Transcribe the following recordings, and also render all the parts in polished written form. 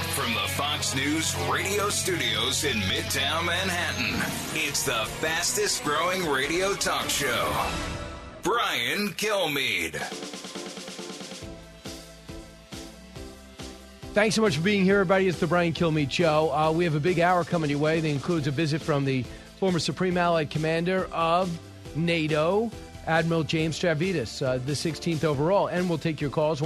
From the Fox News radio studios in Midtown Manhattan, it's the fastest growing radio talk show. Brian Kilmeade. Thanks so much for being here, everybody. It's the Brian Kilmeade Show. We have a big hour coming your way that includes a visit from the former Supreme Allied Commander of NATO, Admiral James Stavridis, the 16th overall. And we'll take your calls,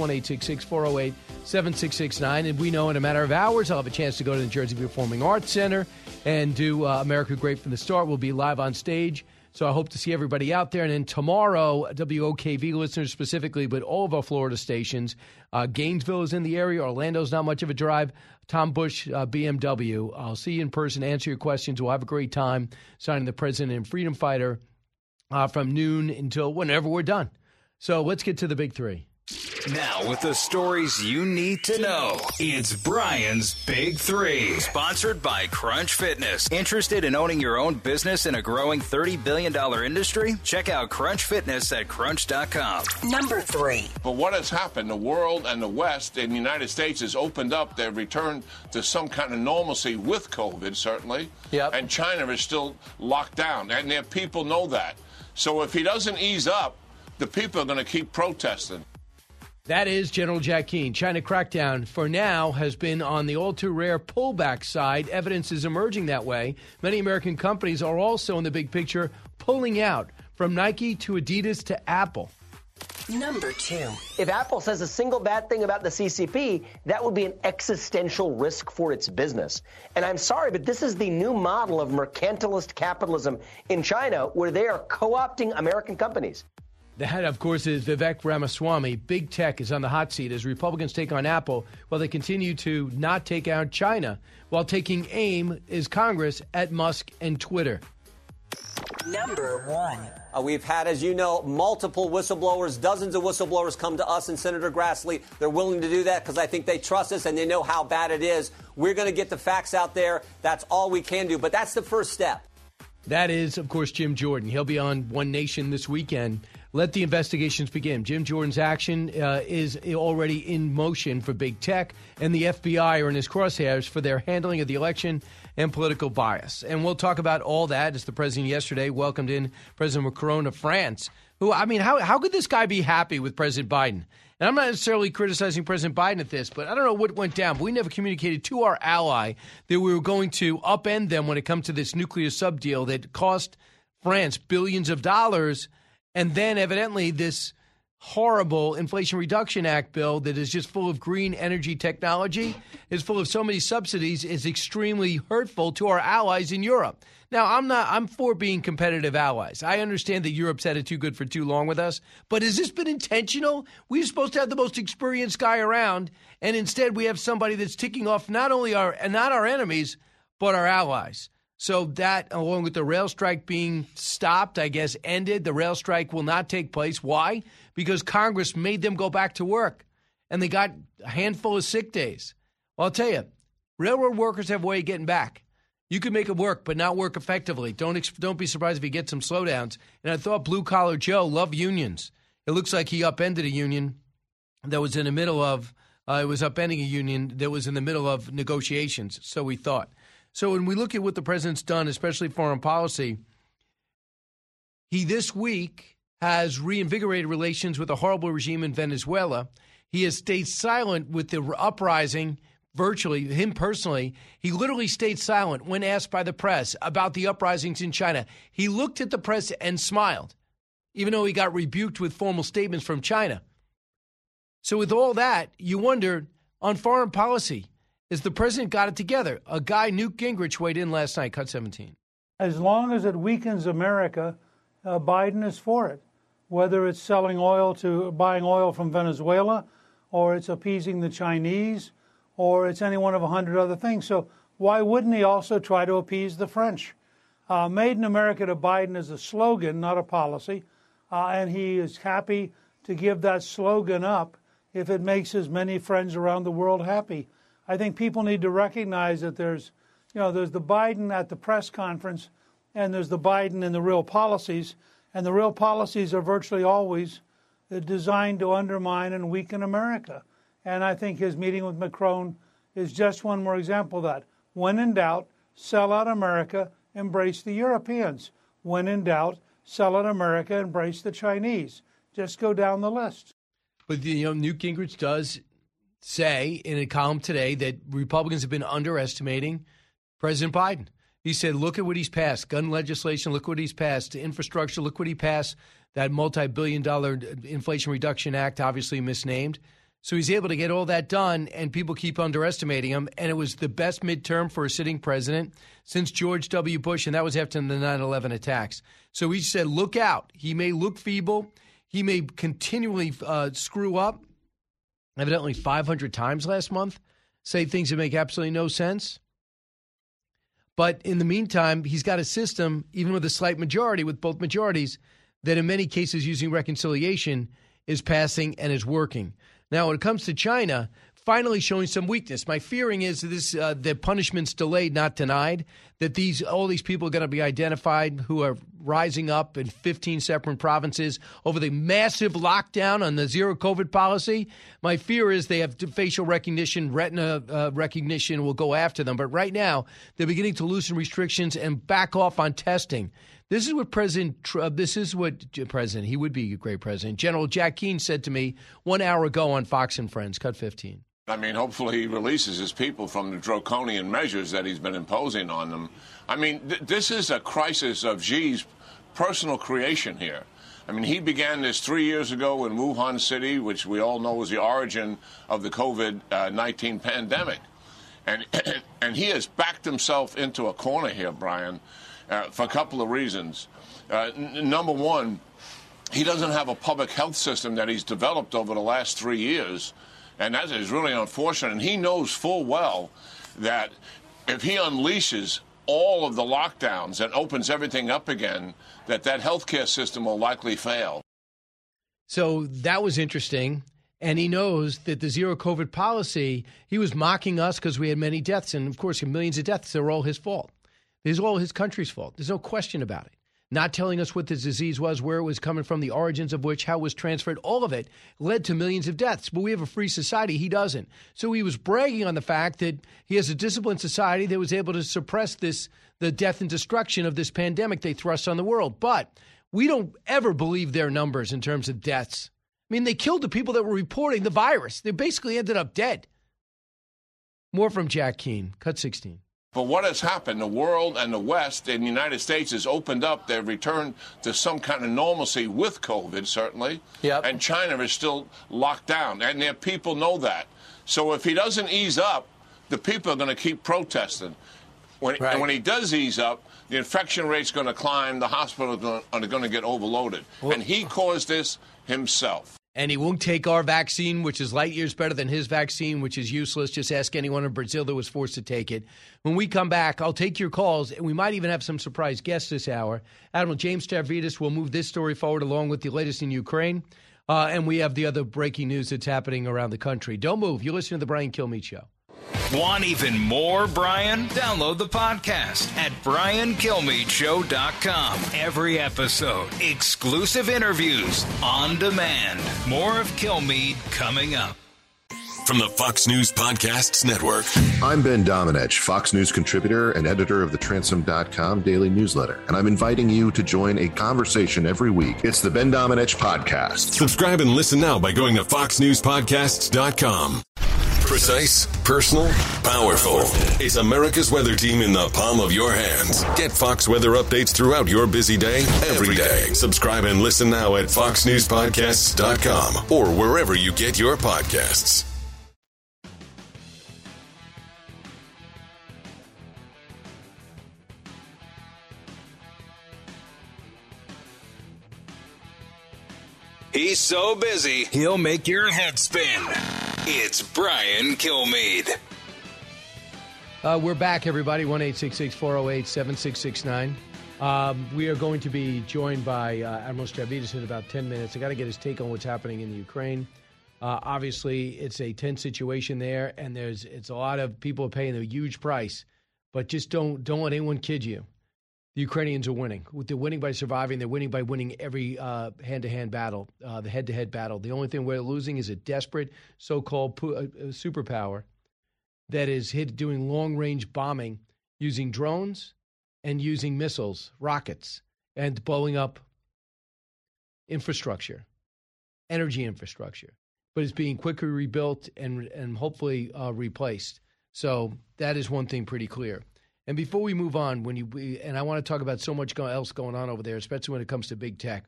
1-866-408-7669. And we know in a matter of hours, I'll have a chance to go to the Jersey Performing Arts Center and do America Great from the Start. We'll be live on stage. So I hope to see everybody out there. And then tomorrow, WOKV listeners specifically, but all of our Florida stations, Gainesville is in the area. Orlando's not much of a drive. Tom Bush, BMW. I'll see you in person, answer your questions. We'll have a great time signing the President and Freedom Fighter from noon until whenever we're done. So let's get to the big three. Now, with the stories you need to know, it's Brian's Big Three. Sponsored by Crunch Fitness. Interested in owning your own business in a growing $30 billion industry? Check out Crunch Fitness at crunch.com. Number 3. But what has happened, the world and the West in the United States has opened up. They've returned to some kind of normalcy with COVID, certainly. Yep. And China is still locked down, and their people know that. So if he doesn't ease up, the people are going to keep protesting. That is General Jack Keane. China crackdown, for now, has been on the all-too-rare pullback side. Evidence is emerging that way. Many American companies are also in the big picture pulling out, from Nike to Adidas to Apple. Number 2. If Apple says a single bad thing about the CCP, that would be an existential risk for its business. And I'm sorry, but this is the new model of mercantilist capitalism in China, where they are co-opting American companies. That, of course, is Vivek Ramaswamy. Big tech is on the hot seat as Republicans take on Apple while they continue to not take out China, while taking aim is Congress at Musk and Twitter. Number 1. We've had, as you know, multiple whistleblowers, dozens of whistleblowers come to us and Senator Grassley. They're willing to do that because I think they trust us and they know how bad it is. We're going to get the facts out there. That's all we can do. But that's the first step. That is, of course, Jim Jordan. He'll be on One Nation this weekend. Let the investigations begin. Jim Jordan's action is already in motion for big tech, and the FBI are in his crosshairs for their handling of the election and political bias. And we'll talk about all that as the president yesterday welcomed in President Macron of France, who, I mean, how could this guy be happy with President Biden? And I'm not necessarily criticizing President Biden at this, but I don't know what went down. But we never communicated to our ally that we were going to upend them when it comes to this nuclear sub deal that cost France billions of dollars. And then evidently this horrible Inflation Reduction Act bill that is just full of green energy technology, is full of so many subsidies, is extremely hurtful to our allies in Europe. Now, I'm for being competitive allies. I understand that Europe's had it too good for too long with us, but has this been intentional? We're supposed to have the most experienced guy around, and instead we have somebody that's ticking off not our enemies, but our allies. So that, along with the rail strike being stopped, I guess, ended, the rail strike will not take place. Why? Because Congress made them go back to work, and they got a handful of sick days. Well, I'll tell you, railroad workers have a way of getting back. You can make it work, but not work effectively. Don't be surprised if you get some slowdowns. And I thought Blue Collar Joe loved unions. It looks like he upended a union that was in the middle of it was upending a union that was in the middle of negotiations, so we thought. So when we look at what the president's done, especially foreign policy, he this week has reinvigorated relations with a horrible regime in Venezuela. He has stayed silent with the uprising, virtually, him personally. He literally stayed silent when asked by the press about the uprisings in China. He looked at the press and smiled, even though he got rebuked with formal statements from China. So with all that, you wonder, on foreign policy, is the president got it together? A guy, Newt Gingrich, weighed in last night, cut 17. As long as it weakens America, Biden is for it. Whether it's buying oil from Venezuela, or it's appeasing the Chinese, or it's any one of 100 other things. So why wouldn't he also try to appease the French? Made in America to Biden is a slogan, not a policy, and he is happy to give that slogan up if it makes his many friends around the world happy. I think people need to recognize that there's the Biden at the press conference and there's the Biden in the real policies, and the real policies are virtually always designed to undermine and weaken America. And I think his meeting with Macron is just one more example of that. When in doubt, sell out America, embrace the Europeans. When in doubt, sell out America, embrace the Chinese. Just go down the list. But, Newt Gingrich does say in a column today that Republicans have been underestimating President Biden. He said, look at what he's passed. Gun legislation, look what he's passed. Infrastructure, look what he passed. That multi-billion-dollar Inflation Reduction Act, obviously misnamed. So he's able to get all that done, and people keep underestimating him. And it was the best midterm for a sitting president since George W. Bush, and that was after the 9/11 attacks. So he said, look out. He may look feeble. He may continually screw up. Evidently 500 times last month, say things that make absolutely no sense. But in the meantime, he's got a system, even with a slight majority, with both majorities, that in many cases using reconciliation is passing and is working. Now, when it comes to China, finally showing some weakness. My fearing is that punishment's delayed, not denied, that all these people are going to be identified who are rising up in 15 separate provinces over the massive lockdown on the zero COVID policy. My fear is they have facial recognition, retina recognition will go after them. But right now, they're beginning to loosen restrictions and back off on testing. This is what he would be a great president. General Jack Keane said to me 1 hour ago on Fox and Friends, cut 15. I mean, hopefully he releases his people from the draconian measures that he's been imposing on them. I mean, this is a crisis of Xi's personal creation here. I mean, he began this 3 years ago in Wuhan City, which we all know was the origin of the COVID-19 pandemic. And he has backed himself into a corner here, Brian, for a couple of reasons. Number one, he doesn't have a public health system that he's developed over the last 3 years. And that is really unfortunate. And he knows full well that if he unleashes all of the lockdowns and opens everything up again, that healthcare system will likely fail. So that was interesting. And he knows that the zero COVID policy, he was mocking us because we had many deaths. And, of course, millions of deaths, they're all his fault. It's all his country's fault. There's no question about it. Not telling us what this disease was, where it was coming from, the origins of which, how it was transferred, all of it led to millions of deaths. But we have a free society. He doesn't. So he was bragging on the fact that he has a disciplined society that was able to suppress the death and destruction of this pandemic they thrust on the world. But we don't ever believe their numbers in terms of deaths. I mean, they killed the people that were reporting the virus. They basically ended up dead. More from Jack Keane. Cut 16. But what has happened, the world and the West and the United States has opened up. They've returned to some kind of normalcy with COVID, certainly. Yep. And China is still locked down, and their people know that. So if he doesn't ease up, the people are going to keep protesting. And when he does ease up, the infection rate's going to climb, the hospitals are going to get overloaded. And he caused this himself. And he won't take our vaccine, which is light years better than his vaccine, which is useless. Just ask anyone in Brazil that was forced to take it. When we come back, I'll take your calls, and we might even have some surprise guests this hour. Admiral James Stavridis will move this story forward along with the latest in Ukraine. And we have the other breaking news that's happening around the country. Don't move. You're listening to The Brian Kilmeade Show. Want even more Brian? Download the podcast at BrianKilmeadeShow.com. Every episode, exclusive interviews on demand. More of Kilmeade coming up. From the Fox News Podcasts Network. I'm Ben Domenech, Fox News contributor and editor of the Transom.com daily newsletter, and I'm inviting you to join a conversation every week. It's the Ben Domenech Podcast. Subscribe and listen now by going to FoxNewsPodcasts.com. Precise, personal, powerful. It's America's weather team in the palm of your hands. Get Fox weather updates throughout your busy day, every day. Subscribe and listen now at FoxNewsPodcasts.com or wherever you get your podcasts. He's so busy, he'll make your head spin. It's Brian Kilmeade. We're back, everybody. 1-866-408-7669. We are going to be joined by Admiral Stavridis in about 10 minutes. I got to get his take on what's happening in the Ukraine. Obviously, it's a tense situation there, and it's a lot of people paying a huge price. But just don't let anyone kid you. The Ukrainians are winning. They're winning by surviving. They're winning by winning every hand-to-hand battle, the head-to-head battle. The only thing we're losing is a desperate so-called superpower that is doing long-range bombing using drones and using missiles, rockets, and blowing up infrastructure, energy infrastructure. But it's being quickly rebuilt and hopefully replaced. So that is one thing pretty clear. And before we move on, and I want to talk about so much else going on over there, especially when it comes to big tech.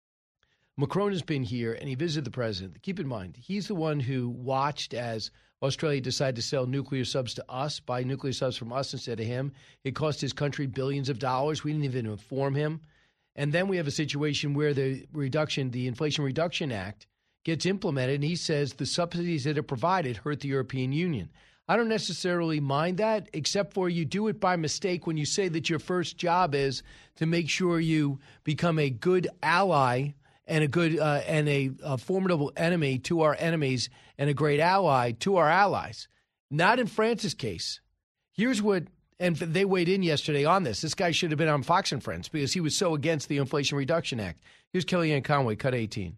Macron has been here, and he visited the president. Keep in mind, he's the one who watched as Australia decided to sell nuclear subs to us, buy nuclear subs from us instead of him. It cost his country billions of dollars. We didn't even inform him. And then we have a situation where the Inflation Reduction Act gets implemented, and he says the subsidies that are provided hurt the European Union. I don't necessarily mind that, except for you do it by mistake when you say that your first job is to make sure you become a good ally and a good and a formidable enemy to our enemies and a great ally to our allies. Not in France's case. Here's what, and they weighed in yesterday on this. This guy should have been on Fox and Friends because he was so against the Inflation Reduction Act. Here's Kellyanne Conway, cut 18.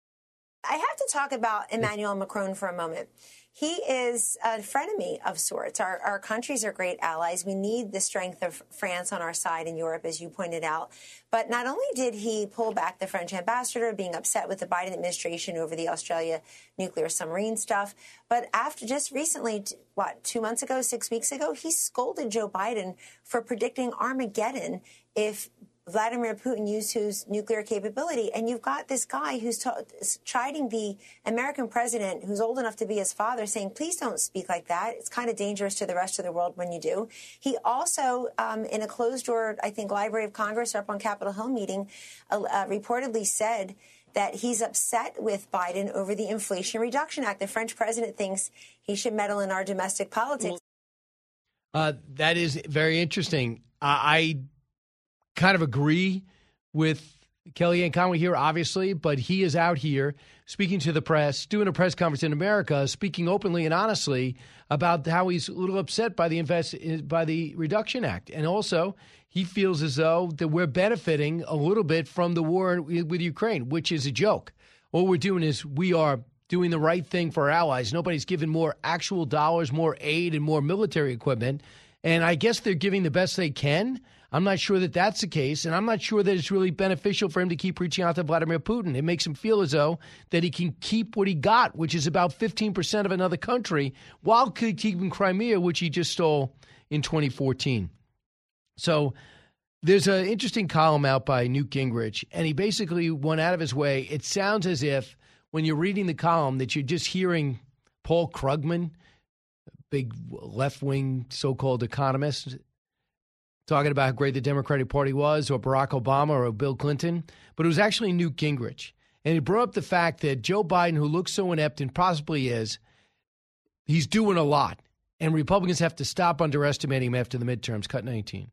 I have to talk about Emmanuel Macron for a moment. He is a frenemy of sorts. Our countries are great allies. We need the strength of France on our side in Europe, as you pointed out. But not only did he pull back the French ambassador, being upset with the Biden administration over the Australia nuclear submarine stuff, but after just recently, 2 months ago, 6 weeks ago, he scolded Joe Biden for predicting Armageddon if Vladimir Putin used his nuclear capability. And you've got this guy who's chiding the American president, who's old enough to be his father, saying, please don't speak like that. It's kind of dangerous to the rest of the world when you do. He also, in a closed-door, I think, Library of Congress or up on Capitol Hill meeting, reportedly said that he's upset with Biden over the Inflation Reduction Act. The French president thinks he should meddle in our domestic politics. That is very interesting. I kind of agree with Kellyanne Conway here, obviously, but he is out here speaking to the press, doing a press conference in America, speaking openly and honestly about how he's a little upset by the Reduction Act. And also, he feels as though that we're benefiting a little bit from the war with Ukraine, which is a joke. All we're doing is we are doing the right thing for our allies. Nobody's given more actual dollars, more aid, and more military equipment. And I guess they're giving the best they can. I'm not sure that that's the case, and I'm not sure that it's really beneficial for him to keep reaching out to Vladimir Putin. It makes him feel as though that he can keep what he got, which is about 15% of another country, while keeping Crimea, which he just stole in 2014. So there's an interesting column out by Newt Gingrich, and he basically went out of his way. It sounds as if when you're reading the column that you're just hearing Paul Krugman, big left-wing so-called economist, talking about how great the Democratic Party was, or Barack Obama, or Bill Clinton. But it was actually Newt Gingrich. And he brought up the fact that Joe Biden, who looks so inept and possibly is, he's doing a lot. And Republicans have to stop underestimating him after the midterms. Cut 19.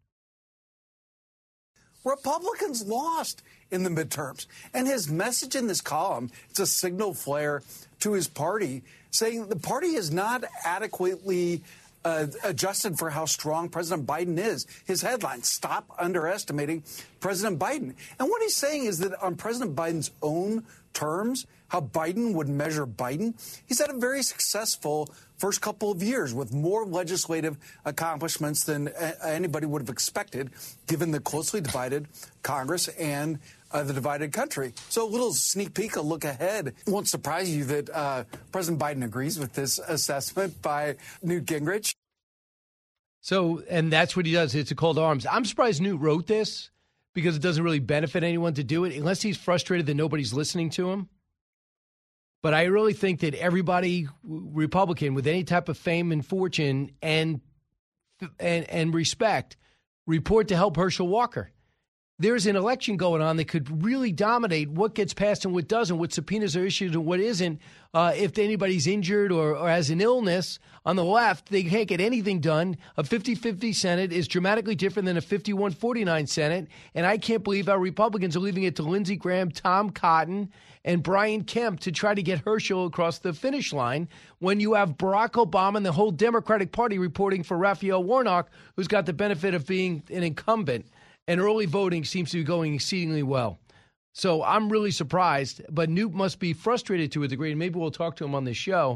Republicans lost in the midterms. And his message in this column, it's a signal flare to his party, saying the party is not adequately adjusted for how strong President Biden is. His headline, Stop Underestimating President Biden. And what he's saying is that on President Biden's own terms, how Biden would measure Biden, he's had a very successful first couple of years with more legislative accomplishments than anybody would have expected, given the closely divided Congress and the divided country. So a little sneak peek, a look ahead. It won't surprise you that President Biden agrees with this assessment by Newt Gingrich. So, and that's what he does. It's a cold arms. I'm surprised Newt wrote this because it doesn't really benefit anyone to do it unless he's frustrated that nobody's listening to him. But I really think that everybody Republican with any type of fame and fortune and respect report to help Herschel Walker. There's an election going on that could really dominate what gets passed and what doesn't, what subpoenas are issued and what isn't. If anybody's injured or has an illness on the left, they can't get anything done. A 50-50 Senate is dramatically different than a 51-49 Senate. And I can't believe how Republicans are leaving it to Lindsey Graham, Tom Cotton, and Brian Kemp to try to get Herschel across the finish line when you have Barack Obama and the whole Democratic Party reporting for Raphael Warnock, who's got the benefit of being an incumbent. And early voting seems to be going exceedingly well. So I'm really surprised, but Newt must be frustrated to a degree, and maybe we'll talk to him on this show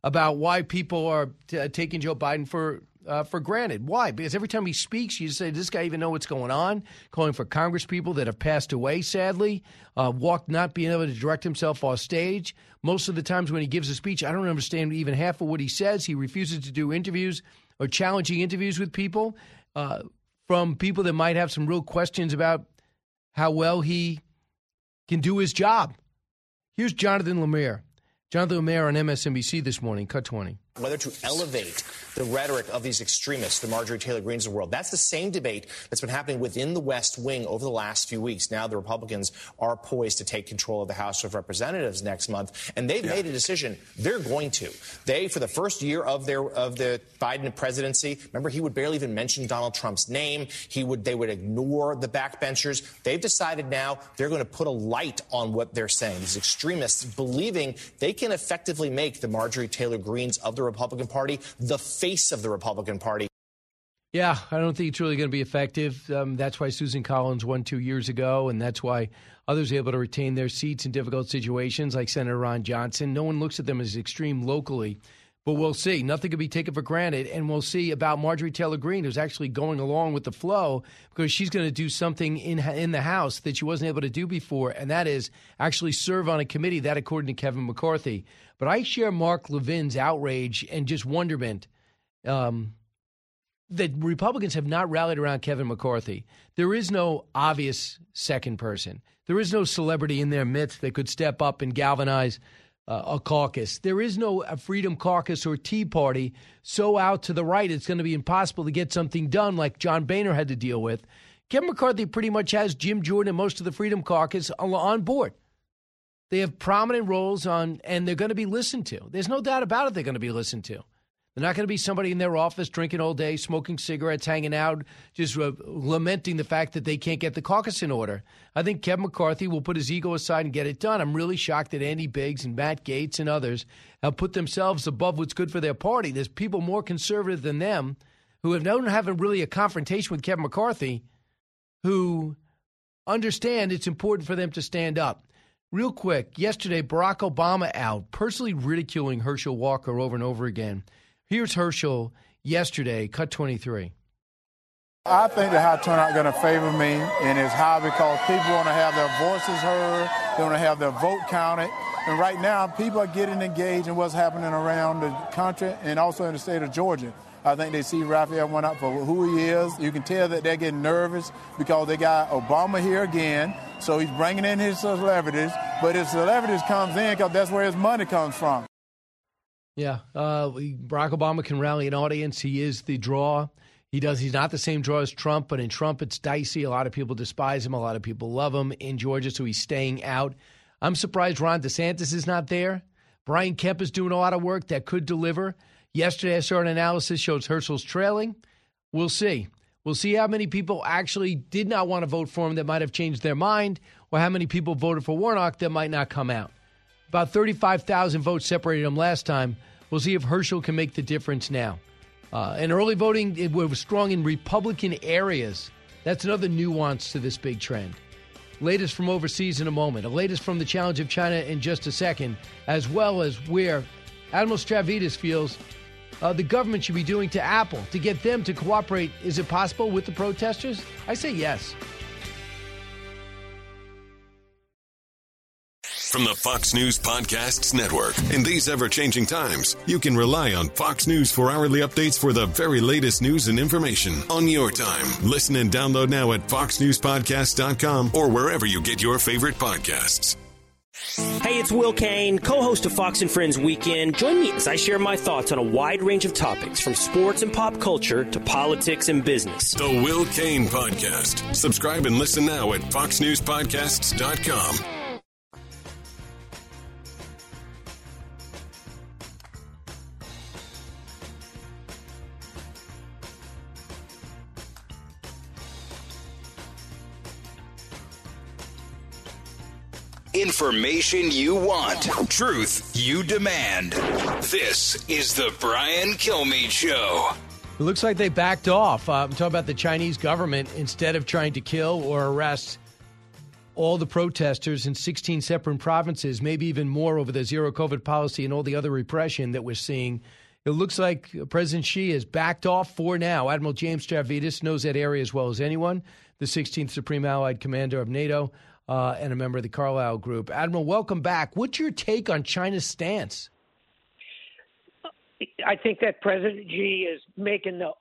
about why people are taking Joe Biden for granted. Why? Because every time he speaks, you say, does this guy even know what's going on? Calling for Congress people that have passed away, sadly, not being able to direct himself off stage. Most of the times when he gives a speech, I don't understand even half of what he says. He refuses to do interviews or challenging interviews with people from people that might have some real questions about how well he can do his job. Here's Jonathan Lemire. Jonathan Lemire on MSNBC this morning, Cut 20. Whether to elevate the rhetoric of these extremists, the Marjorie Taylor Greens of the world. That's the same debate that's been happening within the West Wing over the last few weeks. Now the Republicans are poised to take control of the House of Representatives next month, and they've made a decision. They're going to. They, for the first year of the Biden presidency, remember, he would barely even mention Donald Trump's name. They would ignore the backbenchers. They've decided now they're going to put a light on what they're saying. These extremists believing they can effectively make the Marjorie Taylor Greens of the Republican Party the face of the Republican Party. Yeah, I don't think it's really going to be effective. That's why Susan Collins won 2 years ago, and that's why others are able to retain their seats in difficult situations, like Senator Ron Johnson. No one looks at them as extreme locally, but we'll see. Nothing can be taken for granted, and we'll see about Marjorie Taylor Greene, who's actually going along with the flow because she's going to do something in the House that she wasn't able to do before, and that is actually serve on a committee, that according to Kevin McCarthy. But I share Mark Levin's outrage and just wonderment that Republicans have not rallied around Kevin McCarthy. There is no obvious second person. There is no celebrity in their midst that could step up and galvanize a caucus. There is no Freedom Caucus or Tea Party so out to the right it's going to be impossible to get something done like John Boehner had to deal with. Kevin McCarthy pretty much has Jim Jordan and most of the Freedom Caucus on board. They have prominent roles and they're going to be listened to. There's no doubt about it they're going to be listened to. They're not going to be somebody in their office drinking all day, smoking cigarettes, hanging out, just lamenting the fact that they can't get the caucus in order. I think Kevin McCarthy will put his ego aside and get it done. I'm really shocked that Andy Biggs and Matt Gaetz and others have put themselves above what's good for their party. There's people more conservative than them who don't have really a confrontation with Kevin McCarthy who understand it's important for them to stand up. Real quick, yesterday, Barack Obama out, personally ridiculing Herschel Walker over and over again. Here's Herschel yesterday, Cut 23. I think the high turnout is going to favor me, and it's high because people want to have their voices heard, they want to have their vote counted. And right now, people are getting engaged in what's happening around the country and also in the state of Georgia. I think they see Raphael went up for who he is. You can tell that they're getting nervous because they got Obama here again. So he's bringing in his celebrities, but his celebrities comes in because that's where his money comes from. Yeah, Barack Obama can rally an audience. He is the draw. He's not the same draw as Trump, but in Trump it's dicey. A lot of people despise him. A lot of people love him in Georgia, so he's staying out. I'm surprised Ron DeSantis is not there. Brian Kemp is doing a lot of work that could deliver. Yesterday, I saw an analysis shows Herschel's trailing. We'll see. We'll see how many people actually did not want to vote for him that might have changed their mind, or how many people voted for Warnock that might not come out. About 35,000 votes separated him last time. We'll see if Herschel can make the difference now. And early voting, it was strong in Republican areas. That's another nuance to this big trend. Latest from overseas in a moment. The latest from the challenge of China in just a second, as well as where Admiral Stavridis feels the government should be doing to Apple to get them to cooperate. Is it possible with the protesters? I say yes. From the Fox News Podcasts Network. In these ever-changing times, you can rely on Fox News for hourly updates for the very latest news and information on your time. Listen and download now at foxnewspodcast.com or wherever you get your favorite podcasts. Hey, it's Will Kane, co-host of Fox and Friends Weekend. Join me as I share my thoughts on a wide range of topics, from sports and pop culture to politics and business. The Will Kane Podcast. Subscribe and listen now at foxnewspodcasts.com. Information you want. Truth you demand. This is the Brian Kilmeade Show. It looks like they backed off. I'm talking about the Chinese government. Instead of trying to kill or arrest all the protesters in 16 separate provinces, maybe even more over the zero COVID policy and all the other repression that we're seeing. It looks like President Xi has backed off for now. Admiral James Stavridis knows that area as well as anyone, the 16th Supreme Allied Commander of NATO and a member of the Carlyle Group. Admiral, welcome back. What's your take on China's stance? I think that President Xi is making the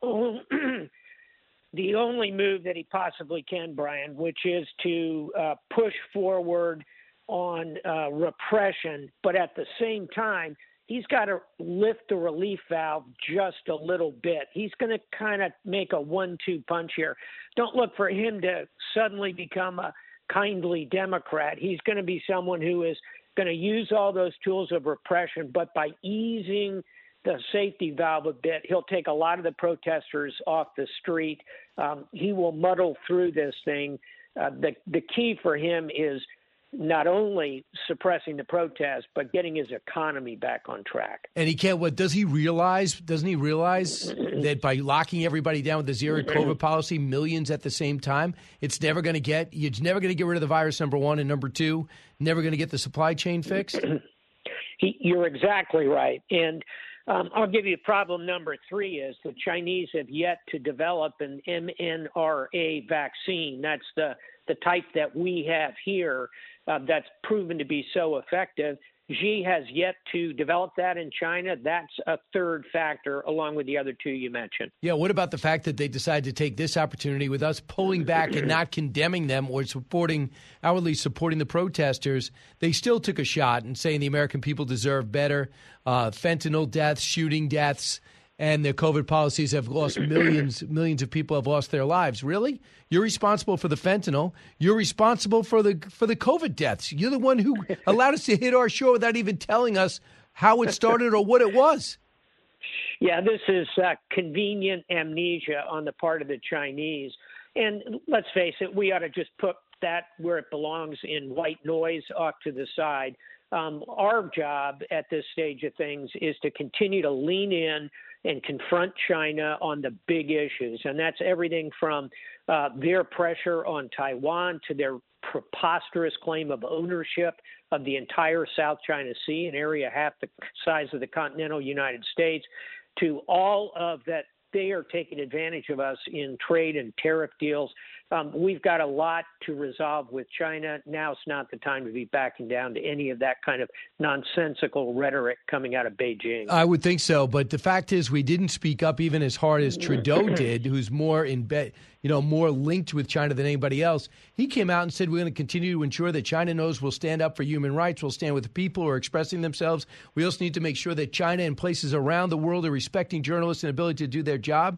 only move that he possibly can, Brian, which is to push forward on repression. But at the same time, he's got to lift the relief valve just a little bit. He's going to kind of make a 1-2 punch here. Don't look for him to suddenly become a kindly Democrat. He's going to be someone who is going to use all those tools of repression, but by easing the safety valve a bit, he'll take a lot of the protesters off the street. He will muddle through this thing. The key for him is not only suppressing the protest, but getting his economy back on track. And he can't. What does he realize? Doesn't he realize that by locking everybody down with the zero COVID policy, millions at the same time, you're never going to get rid of the virus, number one, and number two, never going to get the supply chain fixed? You're exactly right. And I'll give you problem number 3 is the Chinese have yet to develop an mRNA vaccine. That's the type that we have here that's proven to be so effective. Xi has yet to develop that in China. That's a third factor, along with the other two you mentioned. Yeah, what about the fact that they decided to take this opportunity with us pulling back and not condemning them or outwardly supporting the protesters? They still took a shot and saying the American people deserve better. Fentanyl deaths, shooting deaths, and their COVID policies have lost millions of people have lost their lives. Really? You're responsible for the fentanyl. You're responsible for the COVID deaths. You're the one who allowed us to hit our shore without even telling us how it started or what it was. Yeah, this is convenient amnesia on the part of the Chinese. And let's face it, we ought to just put that where it belongs in white noise off to the side. Our job at this stage of things is to continue to lean in and confront China on the big issues. And that's everything from their pressure on Taiwan to their preposterous claim of ownership of the entire South China Sea, an area half the size of the continental United States, to all of that they are taking advantage of us in trade and tariff deals. We've got a lot to resolve with China. Now's not the time to be backing down to any of that kind of nonsensical rhetoric coming out of Beijing. I would think so, but the fact is we didn't speak up even as hard as Trudeau did, who's more more linked with China than anybody else. He came out and said we're going to continue to ensure that China knows we'll stand up for human rights, we'll stand with the people who are expressing themselves. We also need to make sure that China and places around the world are respecting journalists and ability to do their job.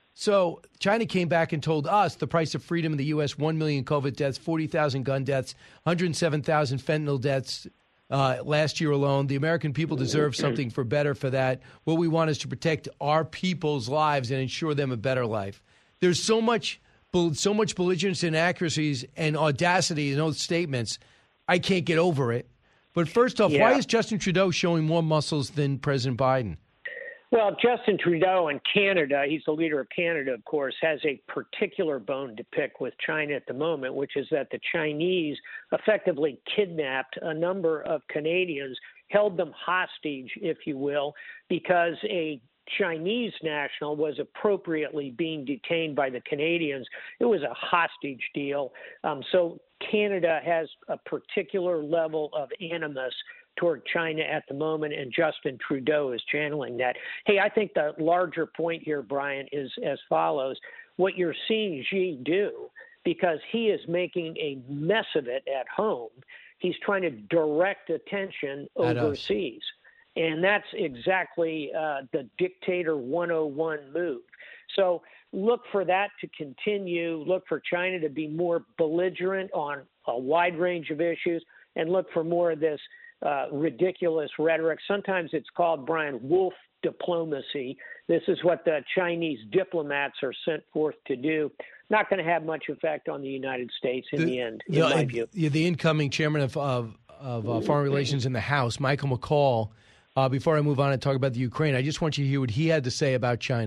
So China came back and told us the price of freedom in the U.S., 1 million COVID deaths, 40,000 gun deaths, 107,000 fentanyl deaths last year alone. The American people deserve something for better for that. What we want is to protect our people's lives and ensure them a better life. There's so much belligerence and inaccuracies and audacity in those statements. I can't get over it. But first off, why is Justin Trudeau showing more muscles than President Biden? Well, Justin Trudeau in Canada, he's the leader of Canada, of course, has a particular bone to pick with China at the moment, which is that the Chinese effectively kidnapped a number of Canadians, held them hostage, if you will, because a Chinese national was appropriately being detained by the Canadians. It was a hostage deal. So Canada has a particular level of animus toward China at the moment, and Justin Trudeau is channeling that. Hey, I think the larger point here, Brian, is as follows. What you're seeing Xi do, because he is making a mess of it at home, he's trying to direct attention overseas. And that's exactly the dictator 101 move. So look for that to continue. Look for China to be more belligerent on a wide range of issues, and look for more of this ridiculous rhetoric. Sometimes it's called, Brian, wolf diplomacy. This is what the Chinese diplomats are sent forth to do. Not going to have much effect on the United States in the end, in my view. The incoming chairman of Foreign Relations in the House, Michael McCaul, before I move on and talk about the Ukraine, I just want you to hear what he had to say about China.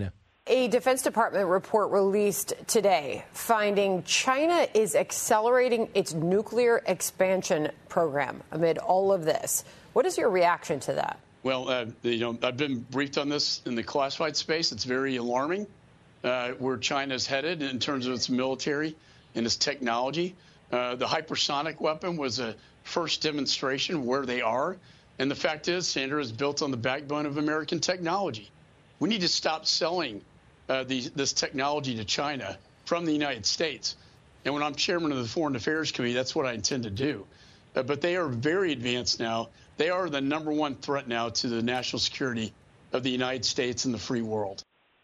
A Defense Department report released today finding China is accelerating its nuclear expansion program amid all of this. What is your reaction to that? Well, I've been briefed on this in the classified space. It's very alarming where China's headed in terms of its military and its technology. The hypersonic weapon was a first demonstration of where they are. And the fact is, Sandra, is built on the backbone of American technology. We need to stop selling this technology to China from the United States. And when I'm chairman of the Foreign Affairs Committee, that's what I intend to do. But they are very advanced now. They are the number one threat now to the national security of the United States and the free world.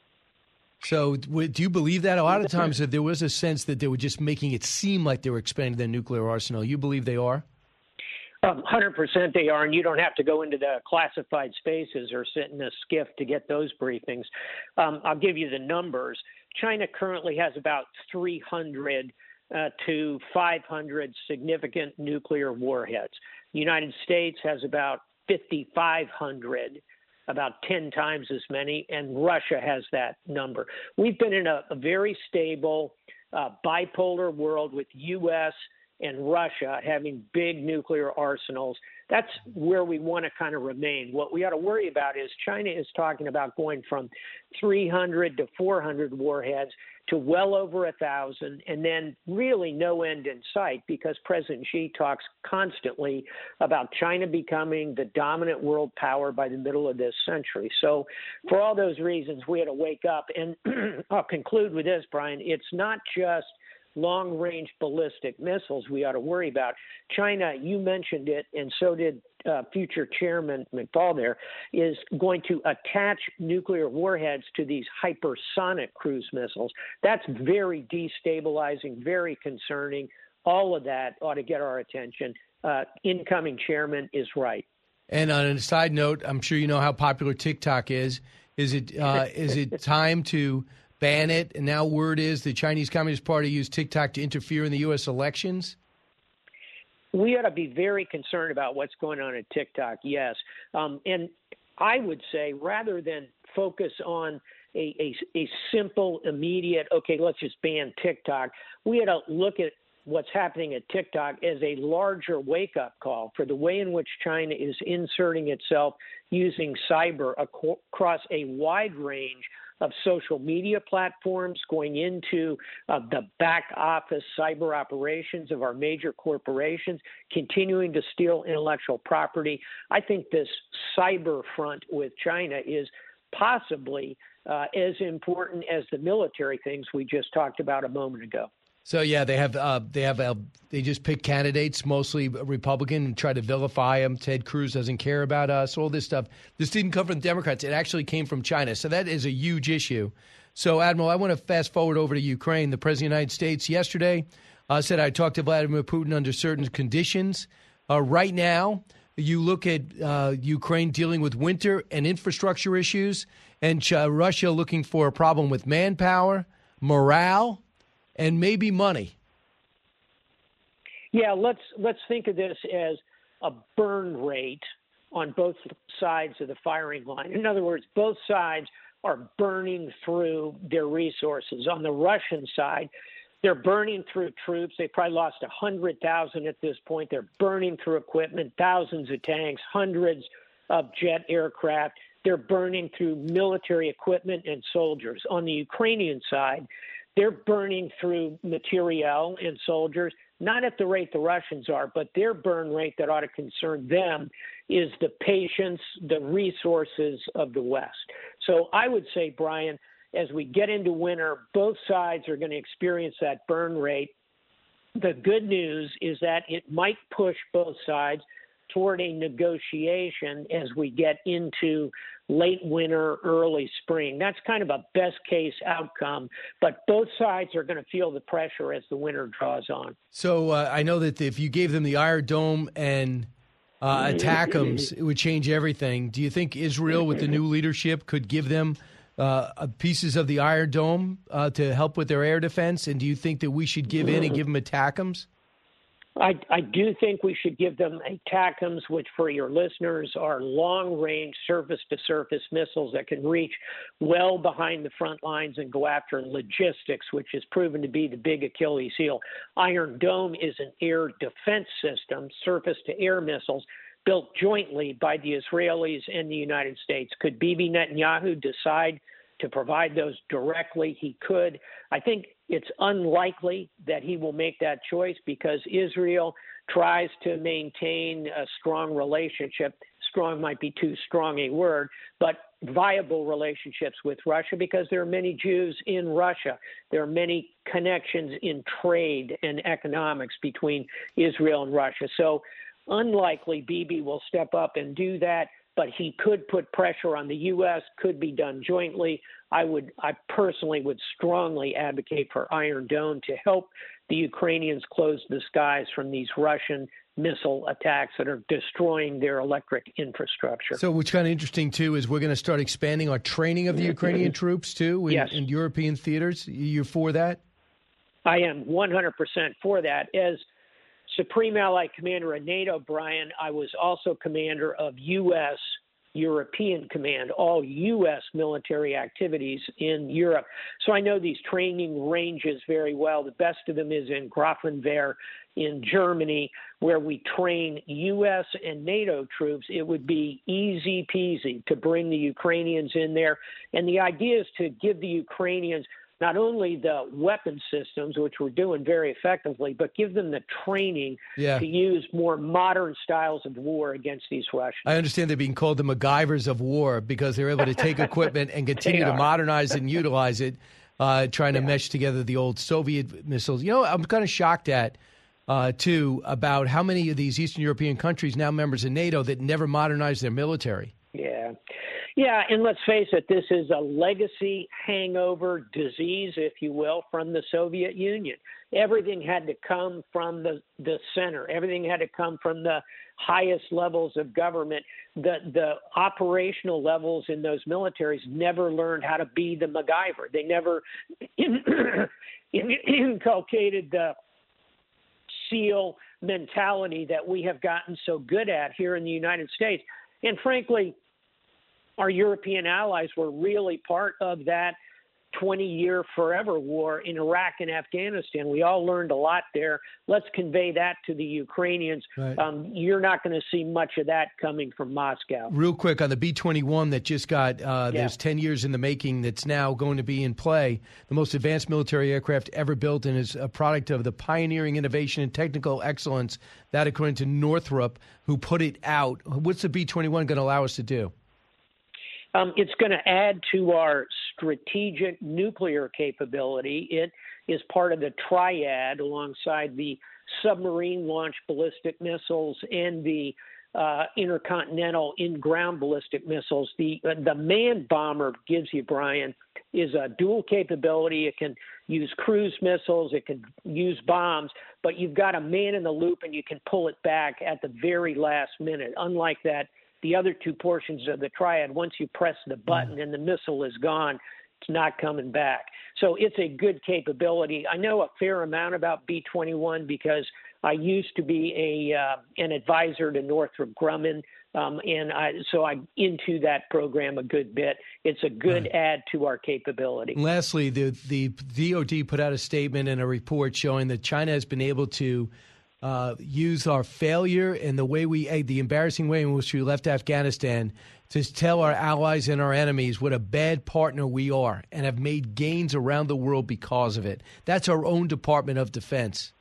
So do you believe that? A lot of times there was a sense that they were just making it seem like they were expanding their nuclear arsenal. You believe they are? 100% they are, and you don't have to go into the classified spaces or sit in a skiff to get those briefings. I'll give you the numbers. China currently has about 300 to 500 significant nuclear warheads. The United States has about 5,500, about 10 times as many, and Russia has that number. We've been in a very stable bipolar world with U.S. and Russia having big nuclear arsenals. That's where we want to kind of remain. What we ought to worry about is China is talking about going from 300 to 400 warheads to well over 1,000, and then really no end in sight, because President Xi talks constantly about China becoming the dominant world power by the middle of this century. So for all those reasons, we had to wake up. And I'll conclude with this, Brian. It's not just long-range ballistic missiles we ought to worry about. China, you mentioned it, and so did future Chairman McFaul there, is going to attach nuclear warheads to these hypersonic cruise missiles. That's very destabilizing, very concerning. All of that ought to get our attention. Incoming chairman is right. And on a side note, I'm sure you know how popular TikTok is. Is it time to ban it? And now word is the Chinese Communist Party used TikTok to interfere in the U.S. elections? We ought to be very concerned about what's going on at TikTok, yes. And I would say rather than focus on a simple, immediate, okay, let's just ban TikTok, we ought to look at what's happening at TikTok as a larger wake-up call for the way in which China is inserting itself using cyber across a wide range of social media platforms, going into the back office cyber operations of our major corporations, continuing to steal intellectual property. I think this cyber front with China is possibly as important as the military things we just talked about a moment ago. So yeah, they just pick candidates, mostly Republican, and try to vilify them. Ted Cruz doesn't care about us. All this stuff. This didn't come from the Democrats. It actually came from China. So that is a huge issue. So Admiral, I want to fast forward over to Ukraine. The President of the United States yesterday said I talked to Vladimir Putin under certain conditions. Right now, you look at Ukraine dealing with winter and infrastructure issues, and Russia looking for a problem with manpower, morale, and maybe money. Yeah, let's think of this as a burn rate on both sides of the firing line. In other words, both sides are burning through their resources. On the Russian side, they're burning through troops. They probably lost 100,000 at this point. They're burning through equipment, thousands of tanks, hundreds of jet aircraft. They're burning through military equipment and soldiers. On the Ukrainian side, they're burning through materiel and soldiers, not at the rate the Russians are, but their burn rate that ought to concern them is the patience, the resources of the West. So I would say, Brian, as we get into winter, both sides are going to experience that burn rate. The good news is that it might push both sides toward a negotiation as we get into late winter, early spring. That's kind of a best case outcome, but both sides are going to feel the pressure as the winter draws on. So I know that if you gave them the Iron Dome and ATACMS, it would change everything. Do you think Israel, with the new leadership, could give them pieces of the Iron Dome to help with their air defense? And do you think that we should give in and give them ATACMS? I do think we should give them ATACMS, which for your listeners are long-range surface-to-surface missiles that can reach well behind the front lines and go after logistics, which has proven to be the big Achilles heel. Iron Dome is an air defense system, surface-to-air missiles, built jointly by the Israelis and the United States. Could Bibi Netanyahu decide to provide those directly? He could. I think it's unlikely that he will make that choice because Israel tries to maintain a strong relationship. Strong might be too strong a word, but viable relationships with Russia because there are many Jews in Russia. There are many connections in trade and economics between Israel and Russia. So unlikely Bibi will step up and do that, but he could put pressure on the U.S., could be done jointly. I personally would strongly advocate for Iron Dome to help the Ukrainians close the skies from these Russian missile attacks that are destroying their electric infrastructure. So what's kind of interesting, too, is we're going to start expanding our training of the Ukrainian troops, too, in European theaters. You're for that? I am 100% for that. As Supreme Allied Commander of NATO, Brian, I was also commander of U.S. European Command, all U.S. military activities in Europe. So I know these training ranges very well. The best of them is in Grafenwehr in Germany, where we train U.S. and NATO troops. It would be easy peasy to bring the Ukrainians in there. And the idea is to give the Ukrainians not only the weapon systems, which we're doing very effectively, but give them the training to use more modern styles of war against these Russians. I understand they're being called the MacGyvers of war because they're able to take equipment and continue to modernize and utilize it, trying to mesh together the old Soviet missiles. You know, I'm kind of shocked at, too, about how many of these Eastern European countries, now members of NATO, that never modernized their military. Yeah, and let's face it, this is a legacy hangover disease, if you will, from the Soviet Union. Everything had to come from the center. Everything had to come from the highest levels of government. The operational levels in those militaries never learned how to be the MacGyver. They never inculcated the SEAL mentality that we have gotten so good at here in the United States. And frankly, our European allies were really part of that 20-year forever war in Iraq and Afghanistan. We all learned a lot there. Let's convey that to the Ukrainians. Right. You're not going to see much of that coming from Moscow. Real quick, on the B-21 that just got, there's 10 years in the making that's now going to be in play, the most advanced military aircraft ever built and is a product of the pioneering innovation and technical excellence, that according to Northrop, who put it out. What's the B-21 going to allow us to do? It's going to add to our strategic nuclear capability. It is part of the triad alongside the submarine-launched ballistic missiles and the intercontinental in-ground ballistic missiles. The manned bomber gives you, Brian, is a dual capability. It can use cruise missiles. It can use bombs. But you've got a man in the loop, and you can pull it back at the very last minute. Unlike that, the other two portions of the triad, once you press the button and the missile is gone, it's not coming back. So it's a good capability. I know a fair amount about B-21 because I used to be an advisor to Northrop Grumman, so I'm into that program a good bit. It's a good add to our capability. Lastly, the DOD put out a statement and a report showing that China has been able to use our failure and the embarrassing way in which we left Afghanistan to tell our allies and our enemies what a bad partner we are and have made gains around the world because of it. That's our own Department of Defense.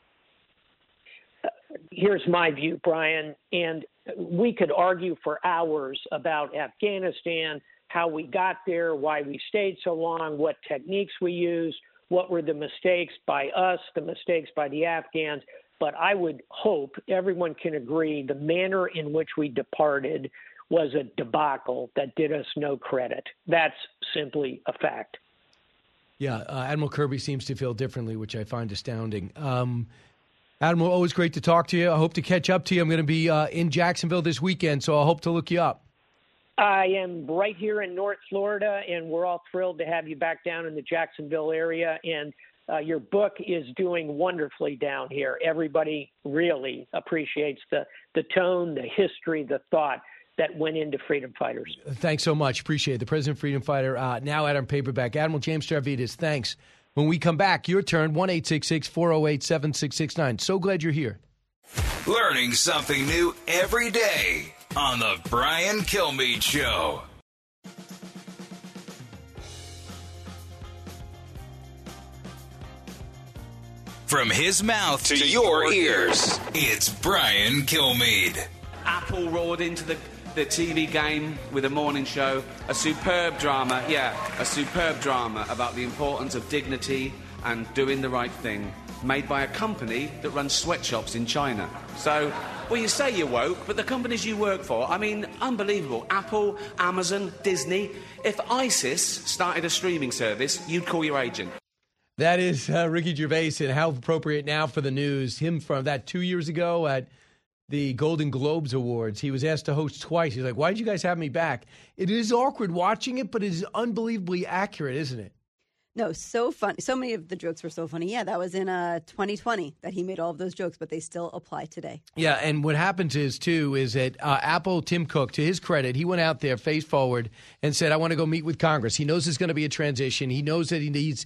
Here's my view, Brian, and we could argue for hours about Afghanistan, how we got there, why we stayed so long, what techniques we used, what were the mistakes by us, the mistakes by the Afghans. But I would hope everyone can agree the manner in which we departed was a debacle that did us no credit. That's simply a fact. Yeah, Admiral Kirby seems to feel differently, which I find astounding. Admiral, always great to talk to you. I hope to catch up to you. I'm going to be in Jacksonville this weekend, so I hope to look you up. I am right here in North Florida, and we're all thrilled to have you back down in the Jacksonville area. And Your book is doing wonderfully down here. Everybody really appreciates the tone, the history, the thought that went into Freedom Fighters. Thanks so much. Appreciate it. The President Freedom Fighter, now out on paperback. Admiral James Stavridis, thanks. When we come back, your turn, 1-866-408-7669. So glad you're here. Learning something new every day on the Brian Kilmeade Show. From his mouth to your ears, it's Brian Kilmeade. Apple roared into the TV game with a morning show. A superb drama, a superb drama about the importance of dignity and doing the right thing, made by a company that runs sweatshops in China. So, well, you say you're woke, but the companies you work for, I mean, unbelievable. Apple, Amazon, Disney. If ISIS started a streaming service, you'd call your agent. That is Ricky Gervais, and how appropriate now for the news. Him from that 2 years ago at the Golden Globes Awards. He was asked to host twice. He's like, why did you guys have me back? It is awkward watching it, but it is unbelievably accurate, isn't it? No, so funny. So many of the jokes were so funny. Yeah, that was in 2020 that he made all of those jokes, but they still apply today. Yeah, and what happens is, too, is that Apple, Tim Cook, to his credit, he went out there face forward and said, I want to go meet with Congress. He knows there's going to be a transition. He knows that he needs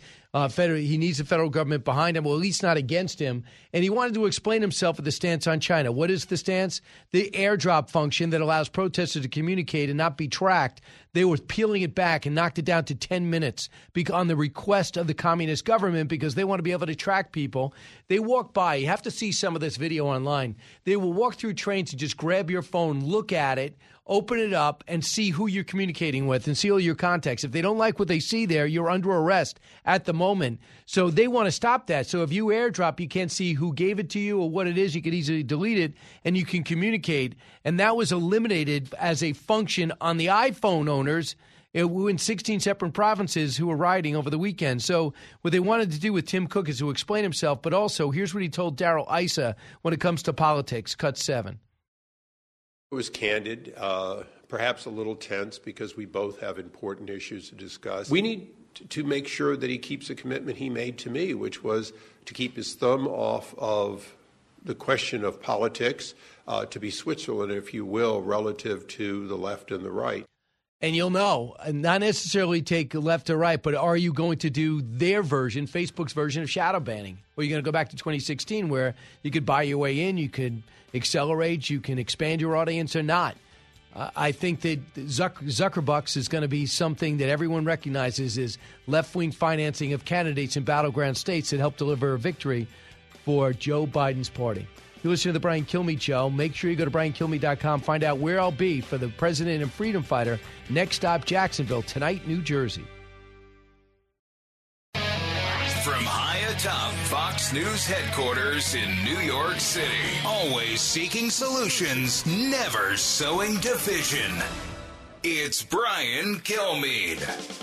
the federal government behind him, or at least not against him. And he wanted to explain himself with the stance on China. What is the stance? The airdrop function that allows protesters to communicate and not be tracked. They were peeling it back and knocked it down to 10 minutes on the request of the communist government because they want to be able to track people. They walk by. You have to see some of this video online. They will walk through trains and just grab your phone, look at it, open it up, and see who you're communicating with and see all your contacts. If they don't like what they see there, you're under arrest at the moment. So they want to stop that. So if you airdrop, you can't see who gave it to you or what it is. You can easily delete it, and you can communicate. And that was eliminated as a function on the iPhone owners in 16 separate provinces who were rioting over the weekend. So what they wanted to do with Tim Cook is to explain himself, but also here's what he told Darrell Issa when it comes to politics. Cut 7. It was candid, perhaps a little tense because we both have important issues to discuss. We need to make sure that he keeps the commitment he made to me, which was to keep his thumb off of the question of politics, to be Switzerland, if you will, relative to the left and the right. And you'll know, not necessarily take left or right, but are you going to do their version, Facebook's version of shadow banning? Or are you going to go back to 2016 where you could buy your way in, you could accelerate, you can expand your audience or not? I think that Zuckerbucks is going to be something that everyone recognizes is left-wing financing of candidates in battleground states that help deliver a victory for Joe Biden's party. You listen to the Brian Kilmeade Show. Make sure you go to BrianKilmeade.com. Find out where I'll be for the President and Freedom Fighter. Next stop, Jacksonville, tonight, New Jersey. From high atop Fox News headquarters in New York City, always seeking solutions, never sowing division. It's Brian Kilmeade.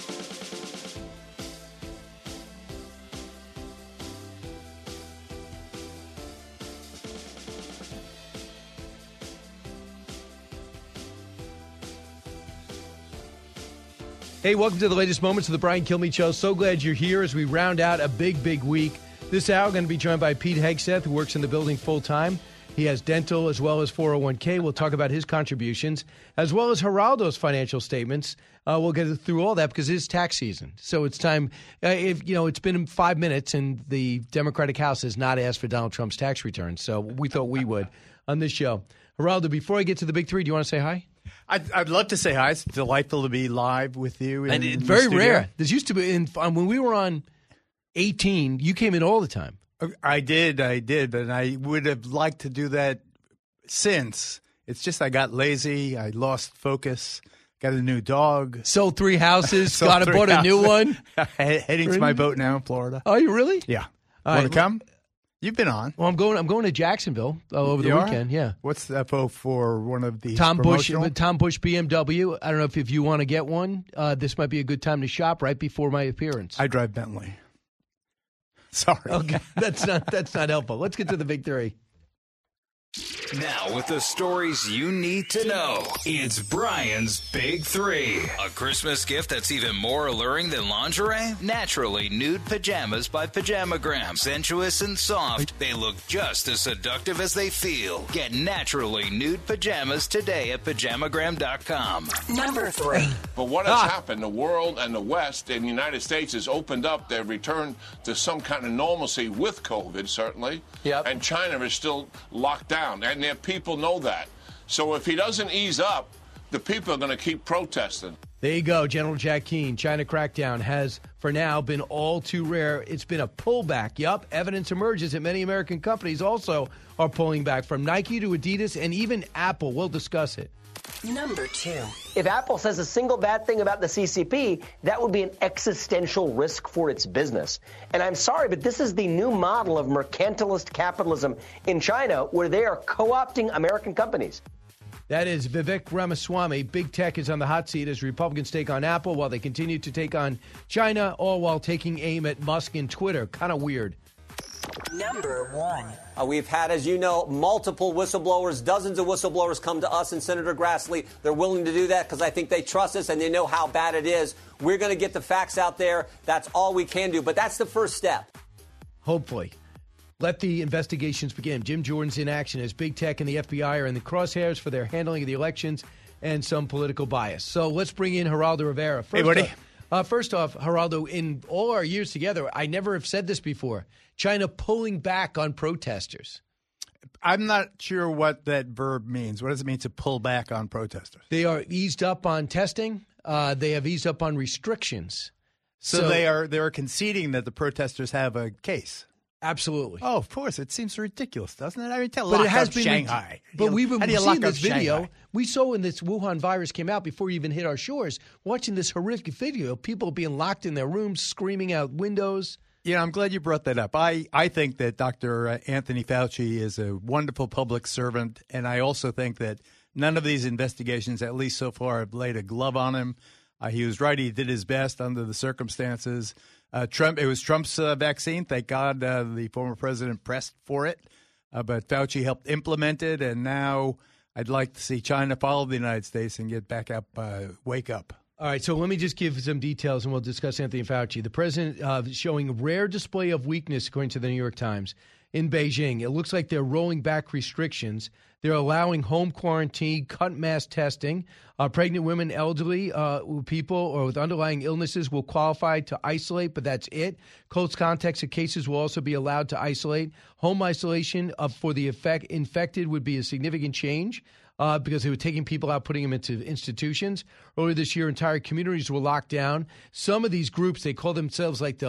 Hey, welcome to the latest moments of the Brian Kilmeade Show. So glad you're here as we round out a big, big week. This hour, going to be joined by Pete Hegseth, who works in the building full-time. He has dental as well as 401k. We'll talk about his contributions, as well as Geraldo's financial statements. We'll get through all that because it is tax season. So it's time. It's been 5 minutes, and the Democratic House has not asked for Donald Trump's tax return. So we thought we would on this show. Geraldo, before I get to the big three, do you want to say hi? I'd love to say hi. It's delightful to be live with you. And it's very rare. This used to be when we were on 18, you came in all the time. I did, but I would have liked to do that since. It's just I got lazy. I lost focus. Got a new dog. Sold 3 houses. Bought a new one. Heading to my boat now in Florida. Oh, you really? Yeah. Want to come? You've been on. Well, I'm going to Jacksonville over the weekend. Yeah. What's the for one of these? Tom Bush BMW. I don't know if you want to get one. This might be a good time to shop right before my appearance. I drive Bentley. Sorry. Okay, that's not helpful. Let's get to the big three. Now, with the stories you need to know, it's Brian's Big Three. A Christmas gift that's even more alluring than lingerie? Naturally Nude Pajamas by Pajamagram. Sensuous and soft, they look just as seductive as they feel. Get naturally nude pajamas today at pajamagram.com. Number 3. But what has happened? The world and the West and the United States has opened up. They've returned to some kind of normalcy with COVID, certainly. Yep. And China is still locked down. And their people know that. So if he doesn't ease up, the people are going to keep protesting. There you go, General Jack Keane. China crackdown has, for now, been all too rare. It's been a pullback. Yup, evidence emerges that many American companies also are pulling back, from Nike to Adidas and even Apple. We'll discuss it. Number 2. If Apple says a single bad thing about the CCP, that would be an existential risk for its business. And I'm sorry, but this is the new model of mercantilist capitalism in China, where they are co-opting American companies. That is Vivek Ramaswamy. Big tech is on the hot seat as Republicans take on Apple while they continue to take on China, all while taking aim at Musk and Twitter. Kind of weird. Number 1. We've had, as you know, multiple whistleblowers, dozens of whistleblowers come to us and Senator Grassley. They're willing to do that because I think they trust us and they know how bad it is. We're going to get the facts out there. That's all we can do. But that's the first step. Hopefully. Let the investigations begin. Jim Jordan's in action as big tech and the FBI are in the crosshairs for their handling of the elections and some political bias. So let's bring in Geraldo Rivera. Hey, buddy. First off, Geraldo, in all our years together, I never have said this before, China pulling back on protesters. I'm not sure what that verb means. What does it mean to pull back on protesters? They are eased up on testing. They have eased up on restrictions. So they are conceding that the protesters have a case. Absolutely. Oh, of course. It seems ridiculous, doesn't it? I mean, but it has been Shanghai. But we've been seeing this video. Shanghai? We saw when this Wuhan virus came out before it even hit our shores, watching this horrific video, people being locked in their rooms, screaming out windows. Yeah, I'm glad you brought that up. I think that Dr. Anthony Fauci is a wonderful public servant, and I also think that none of these investigations, at least so far, have laid a glove on him. He was right. He did his best under the circumstances. It was Trump's vaccine. Thank God the former president pressed for it. But Fauci helped implement it, and now I'd like to see China follow the United States and get back up, wake up. All right, so let me just give some details, and we'll discuss Anthony Fauci. The president showing a rare display of weakness, according to the New York Times, in Beijing. It looks like they're rolling back restrictions. They're allowing home quarantine, cut mass testing. Pregnant women, elderly people, or with underlying illnesses will qualify to isolate, but that's it. Close contacts of cases will also be allowed to isolate. Home isolation for the infected would be a significant change because they were taking people out, putting them into institutions. Earlier this year, entire communities were locked down. Some of these groups, they call themselves like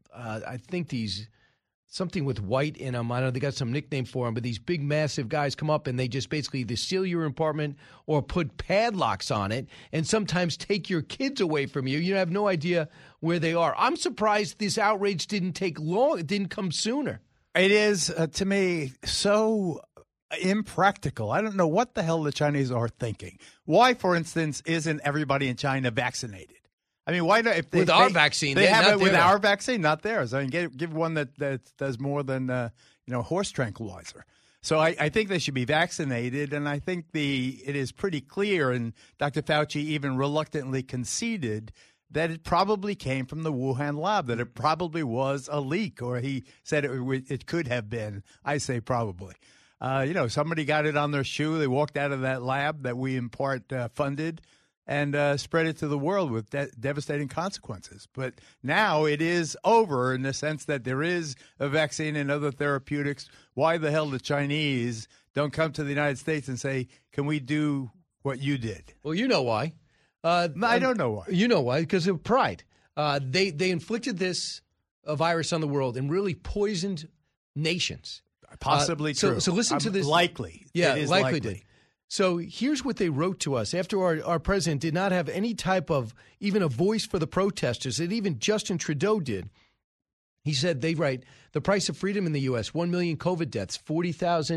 something with white in them. I don't know, they got some nickname for them, but these big, massive guys come up and they just basically either steal your apartment or put padlocks on it and sometimes take your kids away from you. You have no idea where they are. I'm surprised this outrage didn't take long. It didn't come sooner. It is, to me, so impractical. I don't know what the hell the Chinese are thinking. Why, for instance, isn't everybody in China vaccinated? I mean, why not? With our vaccine, they have it with our vaccine, not theirs. I mean, give one that does more than horse tranquilizer. So I think they should be vaccinated, and I think it is pretty clear. And Dr. Fauci even reluctantly conceded that it probably came from the Wuhan lab, that it probably was a leak, or he said it could have been. I say probably. Somebody got it on their shoe. They walked out of that lab that we in part funded, and spread it to the world with devastating consequences. But now it is over in the sense that there is a vaccine and other therapeutics. Why the hell the Chinese don't come to the United States and say, can we do what you did? Well, you know why. I don't know why. You know why, because of pride. They inflicted this virus on the world and really poisoned nations. Possibly true. So listen to this. Likely. Yeah, it is likely did. So here's what they wrote to us after our president did not have any type of even a voice for the protesters that even Justin Trudeau did. He said, they write, the price of freedom in the U.S., 1 million COVID deaths, 40,000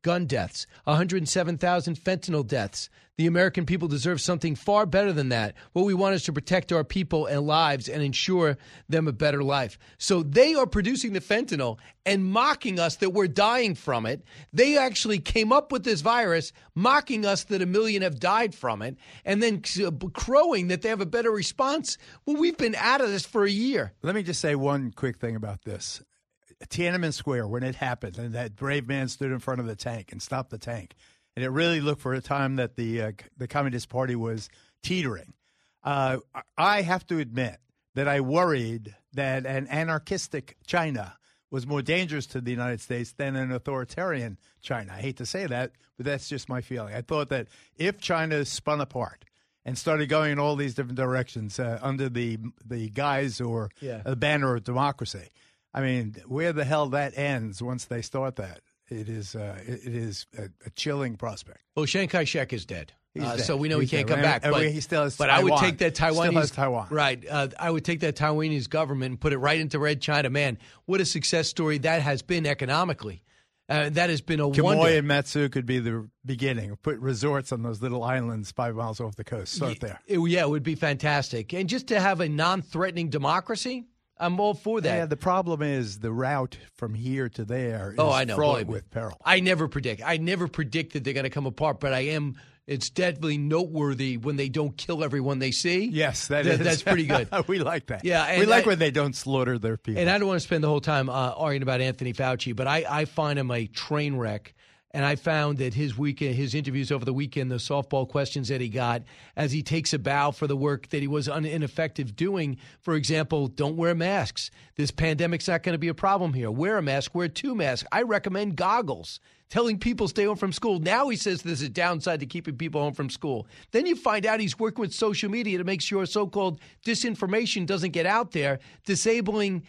gun deaths, 107,000 fentanyl deaths. The American people deserve something far better than that. What we want is to protect our people and lives and ensure them a better life. So they are producing the fentanyl and mocking us that we're dying from it. They actually came up with this virus, mocking us that 1 million have died from it, and then crowing that they have a better response. Well, we've been out of this for a year. Let me just say one quick thing about this. Tiananmen Square, when it happened, and that brave man stood in front of the tank and stopped the tank, and it really looked for a time that the Communist Party was teetering. I have to admit that I worried that an anarchistic China was more dangerous to the United States than an authoritarian China. I hate to say that, but that's just my feeling. I thought that if China spun apart and started going in all these different directions under the guise or the banner of democracy, I mean, where the hell that ends once they start that, it is a chilling prospect. Well, Chiang Kai-shek is dead. Dead. So we know he can't dead. come back. But he still has but Taiwan. I would take that Taiwanese, Still has Taiwan. Right. I would take that Taiwanese government and put it right into Red China. Man, what a success story that has been economically. That has been a wonder. Quemoy and Matsu could be the beginning. Put resorts on those little islands 5 miles off the coast. Start there. It would be fantastic. And just to have a non-threatening democracy, I'm all for that. Yeah, the problem is the route from here to there is I know, fraught with peril. I never predict that they're going to come apart, but it's definitely noteworthy when they don't kill everyone they see. Yes, that's pretty good. We like that. Yeah, and we like when they don't slaughter their people. And I don't want to spend the whole time arguing about Anthony Fauci, but I find him a train wreck. And I found that his interviews over the weekend, the softball questions that he got, as he takes a bow for the work that he was ineffective doing. For example, don't wear masks. This pandemic's not going to be a problem here. Wear a mask, wear 2 masks. I recommend goggles. Telling people stay home from school. Now he says there's a downside to keeping people home from school. Then you find out he's working with social media to make sure so-called disinformation doesn't get out there, disabling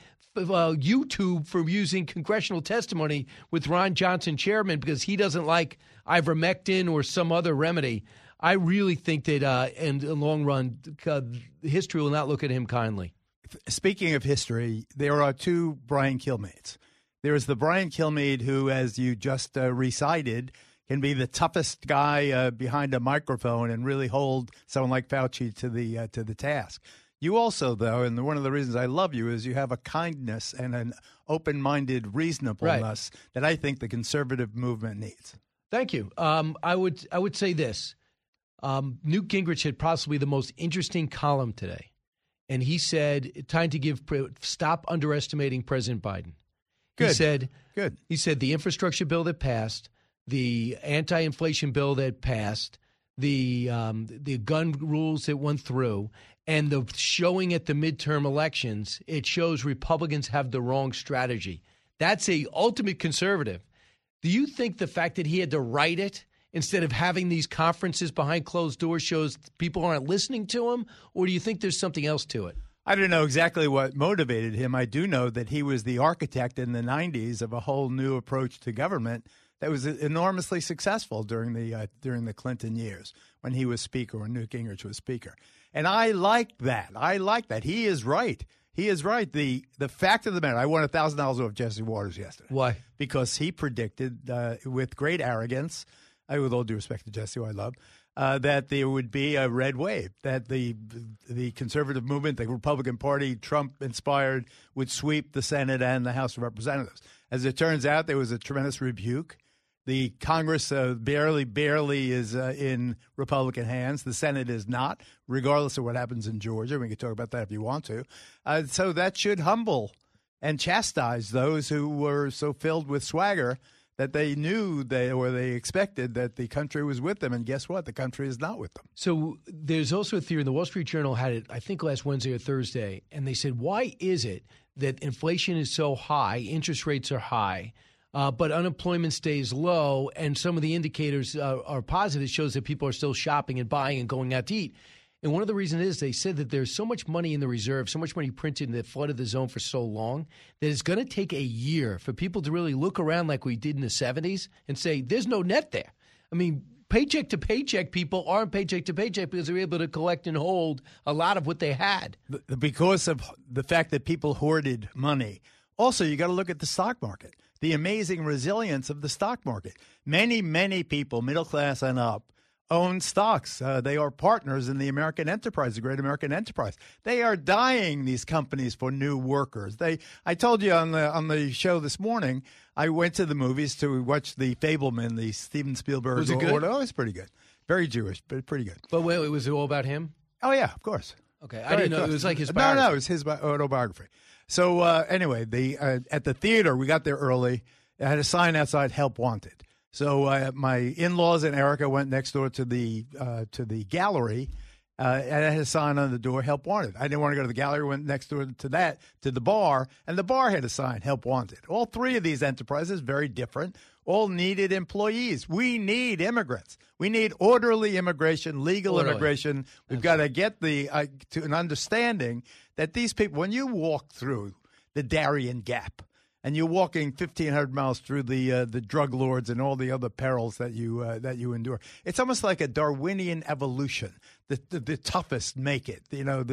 YouTube from using congressional testimony with Ron Johnson, chairman, because he doesn't like ivermectin or some other remedy. I really think that in the long run, history will not look at him kindly. Speaking of history, there are 2 Brian Kilmeades. There is the Brian Kilmeade who, as you just recited, can be the toughest guy behind a microphone and really hold someone like Fauci to the task. You also, though, and one of the reasons I love you is you have a kindness and an open-minded reasonableness that I think the conservative movement needs. Thank you. I would say this. Newt Gingrich had possibly the most interesting column today, and he said, "Time to stop underestimating President Biden." Good. He said, "Good." He said the infrastructure bill that passed, the anti-inflation bill that passed, the gun rules that went through. And the showing at the midterm elections, it shows Republicans have the wrong strategy. That's a ultimate conservative. Do you think the fact that he had to write it instead of having these conferences behind closed doors shows people aren't listening to him? Or do you think there's something else to it? I don't know exactly what motivated him. I do know that he was the architect in the 90s of a whole new approach to government that was enormously successful during the Clinton years when he was speaker, when Newt Gingrich was speaker. And I like that. He is right. He is right. The fact of the matter, I won $1,000 off Jesse Waters yesterday. Why? Because he predicted with great arrogance, with all due respect to Jesse, who I love, that there would be a red wave, that the conservative movement, the Republican Party, Trump-inspired, would sweep the Senate and the House of Representatives. As it turns out, there was a tremendous rebuke. The Congress barely is in Republican hands. The Senate is not, regardless of what happens in Georgia. We can talk about that if you want to. So that should humble and chastise those who were so filled with swagger that they knew they expected that the country was with them. And guess what? The country is not with them. So there's also a theory, the Wall Street Journal had it, I think, last Wednesday or Thursday, and they said, why is it that inflation is so high, interest rates are high, but unemployment stays low, and some of the indicators are positive. It shows that people are still shopping and buying and going out to eat. And one of the reasons is they said that there's so much money in the reserve, so much money printed that flooded the zone for so long that it's going to take a year for people to really look around like we did in the 70s and say, there's no net there. I mean, paycheck to paycheck people aren't paycheck to paycheck because they're able to collect and hold a lot of what they had. Because of the fact that people hoarded money. Also, you got to look at the stock market. the amazing resilience of the stock market. Many, many people, middle class and up, own stocks. They are partners in the American enterprise, the great American enterprise. They are dying, these companies, for new workers. I told you on the show this morning, I went to the movies to watch The Fableman, the Steven Spielberg. Was it good? Oh, it's pretty good. Very Jewish, but pretty good. But wait, was it all about him? Oh, yeah, of course. Okay, I didn't know. It was like his biography. No, it was his autobiography. So anyway, at the theater, we got there early. I had a sign outside, "Help Wanted." So my in-laws and Erica went next door to the gallery, and I had a sign on the door, "Help Wanted." I didn't want to go to the gallery. Went next door to the bar, and the bar had a sign, "Help Wanted." All three of these enterprises, very different, all needed employees. We need immigrants. We need orderly immigration, legal immigration. We've got to get to an understanding that these people, when you walk through the Darien Gap, and you're walking 1,500 miles through the drug lords and all the other perils that you endure. It's almost like a Darwinian evolution. The toughest make it.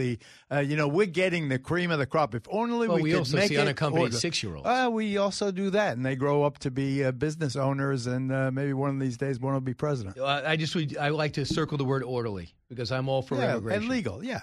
We're getting the cream of the crop. If only we could also make see it. unaccompanied 6-year-olds. We also do that, and they grow up to be business owners, and maybe one of these days one will be president. I like to circle the word orderly because I'm all for immigration. And legal, yeah.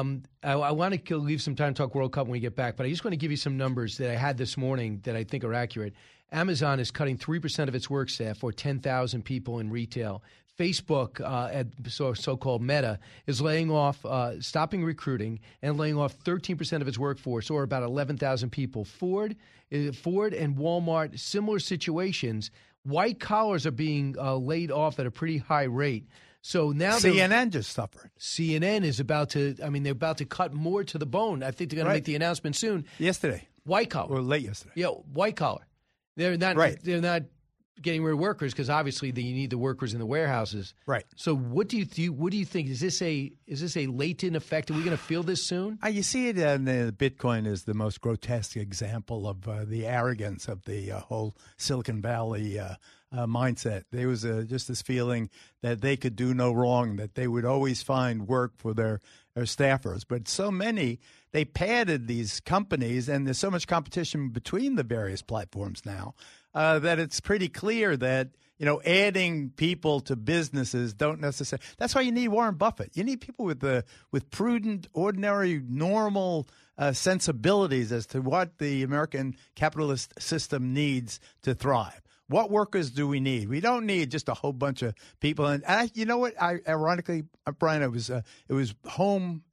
I want to leave some time to talk World Cup when we get back, but I just want to give you some numbers that I had this morning that I think are accurate. Amazon is cutting 3% of its work staff, or 10,000 people in retail. Facebook, so-called Meta, is laying off, stopping recruiting, and laying off 13% of its workforce, or about 11,000 people. Ford and Walmart, similar situations. White collars are being laid off at a pretty high rate. So now CNN just suffered. CNN is about to. I mean, they're about to cut more to the bone. I think they're going to make the announcement soon. Yesterday, white collar, or late yesterday. Yeah, white collar. They're not. Right. They're not getting rid of workers because obviously you need the workers in the warehouses. Right. So what do you think? Is this a latent effect? Are we going to feel this soon? You see it in Bitcoin is the most grotesque example of the arrogance of the whole Silicon Valley mindset. There was just this feeling that they could do no wrong, that they would always find work for their staffers. But so many, they padded these companies, and there's so much competition between the various platforms now that it's pretty clear that adding people to businesses don't necessarily. That's why you need Warren Buffett. You need people with prudent, ordinary, normal sensibilities as to what the American capitalist system needs to thrive. What workers do we need? We don't need just a whole bunch of people. And you know what? Ironically, Brian, it was homework.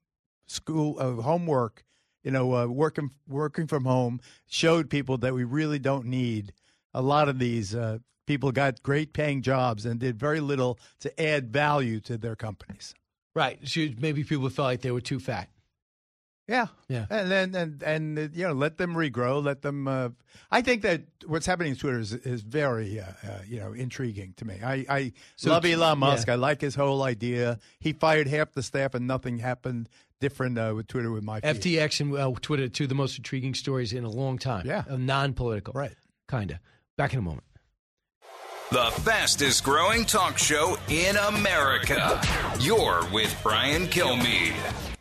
Working from home showed people that we really don't need a lot of these people. Got great paying jobs and did very little to add value to their companies. Right. So maybe people felt like they were too fat. Yeah. And then let them regrow. Let them. I think that what's happening in Twitter is very intriguing to me. I love Elon Musk. Yeah. I like his whole idea. He fired half the staff, and nothing happened different with Twitter with my feed. FTX and Twitter, two of the most intriguing stories in a long time. Yeah, non-political. Right. Kinda. Back in a moment. The fastest growing talk show in America. You're with Brian Kilmeade.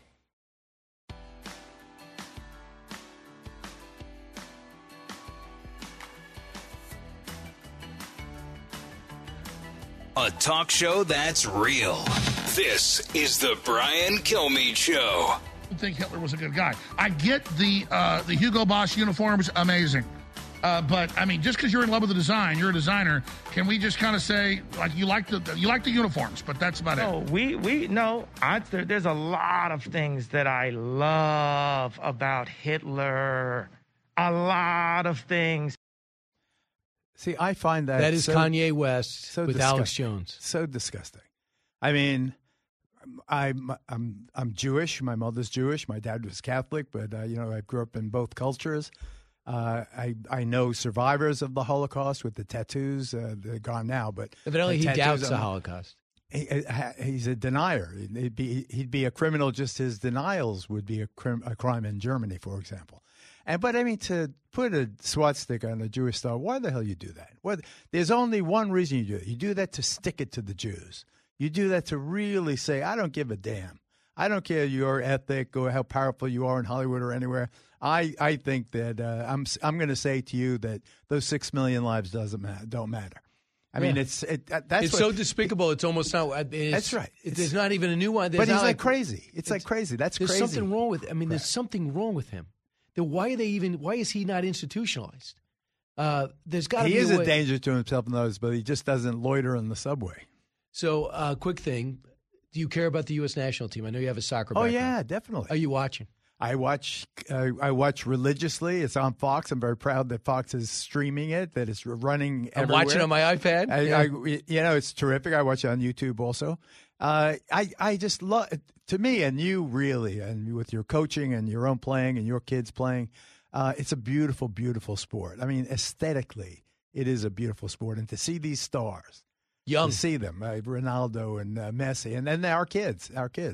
A talk show that's real. This is the Brian Kilmeade Show. I think Hitler was a good guy. I get the Hugo Boss uniforms, amazing. But I mean, just because you're in love with the design, you're a designer. Can we just kind of say like you like the uniforms, but that's about it? There's a lot of things that I love about Hitler. A lot of things. See, I find that is Kanye West with disgusting. Alex Jones. So disgusting. I mean, I'm Jewish. My mother's Jewish. My dad was Catholic, but I grew up in both cultures. I know survivors of the Holocaust with the tattoos. They're gone now, but evidently he doubts the Holocaust. He's a denier. He'd be a criminal. Just his denials would be a crime in Germany, for example. But I mean, to put a swastika on a Jewish star, why the hell you do that? There's only one reason you do it. You do that to stick it to the Jews. You do that to really say, I don't give a damn. I don't care your ethic or how powerful you are in Hollywood or anywhere. I think that I'm going to say to you that those 6 million lives don't matter. I mean, it's that's so despicable. It's almost not. That's right. There's not even a new one. But he's like crazy. It's like crazy. That's there's crazy. There's something wrong with. I mean, there's something wrong with him. Then why is he not institutionalized? There's got to be. He is a a danger to himself and others, but he just doesn't loiter on the subway. So, quick thing: do you care about the U.S. national team? I know you have a soccer background. Oh yeah, definitely. Are you watching? I watch religiously. It's on Fox. I'm very proud that Fox is streaming it, that it's running everywhere. I'm watching on my iPad. It's terrific. I watch it on YouTube also. I just love, to me, and you really, and with your coaching and your own playing and your kids playing, it's a beautiful, beautiful sport. I mean, aesthetically, it is a beautiful sport. And to see these stars, to see them, Ronaldo and Messi, and then our kids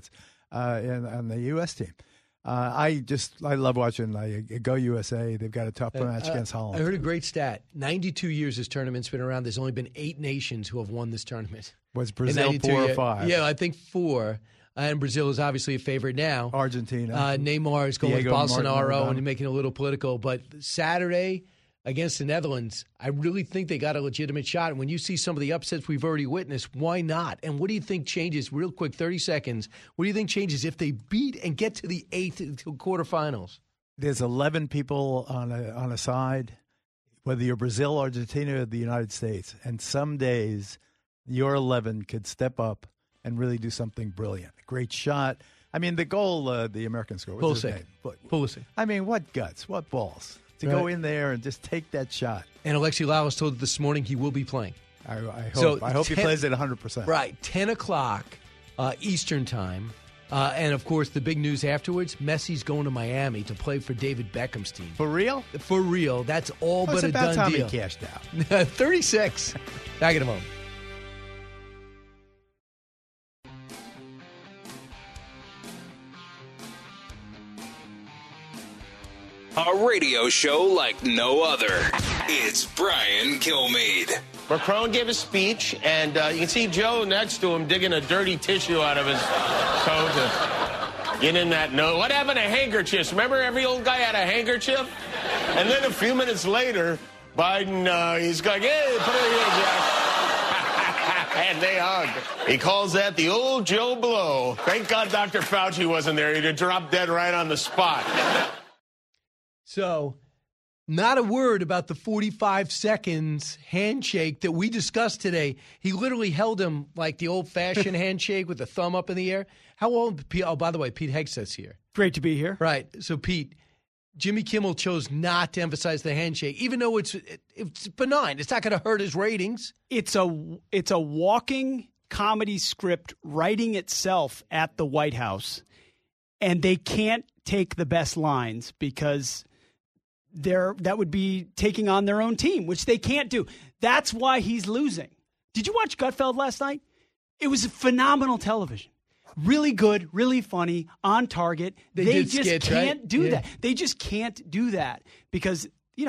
on the U.S. team. I love watching Go USA. They've got a tough match against Holland. I heard a great stat. 92 years this tournament's been around. There's only been 8 nations who have won this tournament. Was Brazil 4 or 5? Yeah, I think 4. And Brazil is obviously a favorite now. Argentina. Neymar is going Diego with Bolsonaro Maradona. and making it a little political. But Saturday against the Netherlands, I really think they got a legitimate shot. And when you see some of the upsets we've already witnessed, why not? And what do you think changes, real quick, 30 seconds, what do you think changes if they beat and get to the 8th quarterfinals? There's 11 people on a side, whether you're Brazil, Argentina, or the United States. And some days, your 11 could step up and really do something brilliant. Great shot. I mean, the goal, the American score. Pulisic. I mean, what guts, what balls. To go in there and just take that shot. And Alexi Lalas told this morning he will be playing. I hope he plays at 100%. Right, 10 o'clock Eastern time. And, of course, the big news afterwards, Messi's going to Miami to play for David Beckham's team. For real? For real. That's all but a done deal. It's about time he cashed out. 36. Back in a moment. A radio show like no other. It's Brian Kilmeade. Macron gave a speech, and you can see Joe next to him digging a dirty tissue out of his coat to get in that nose. What happened to handkerchiefs? Remember every old guy had a handkerchief? And then a few minutes later, Biden, he's going, hey, put it here, Jack. And they hug. He calls that the old Joe blow. Thank God Dr. Fauci wasn't there. He'd have dropped dead right on the spot. So, not a word about the 45 seconds handshake that we discussed today. He literally held him like the old-fashioned handshake with the thumb up in the air. How old? Oh, by the way, Pete Hegseth's here. Great to be here. Right. So, Pete, Jimmy Kimmel chose not to emphasize the handshake, even though it's benign. It's not going to hurt his ratings. It's a walking comedy script writing itself at the White House, and they can't take the best lines because that would be taking on their own team, which they can't do. That's why he's losing. Did you watch Gutfeld last night? It was phenomenal television. Really good, really funny, on target. They just can't do that. They just can't do that because,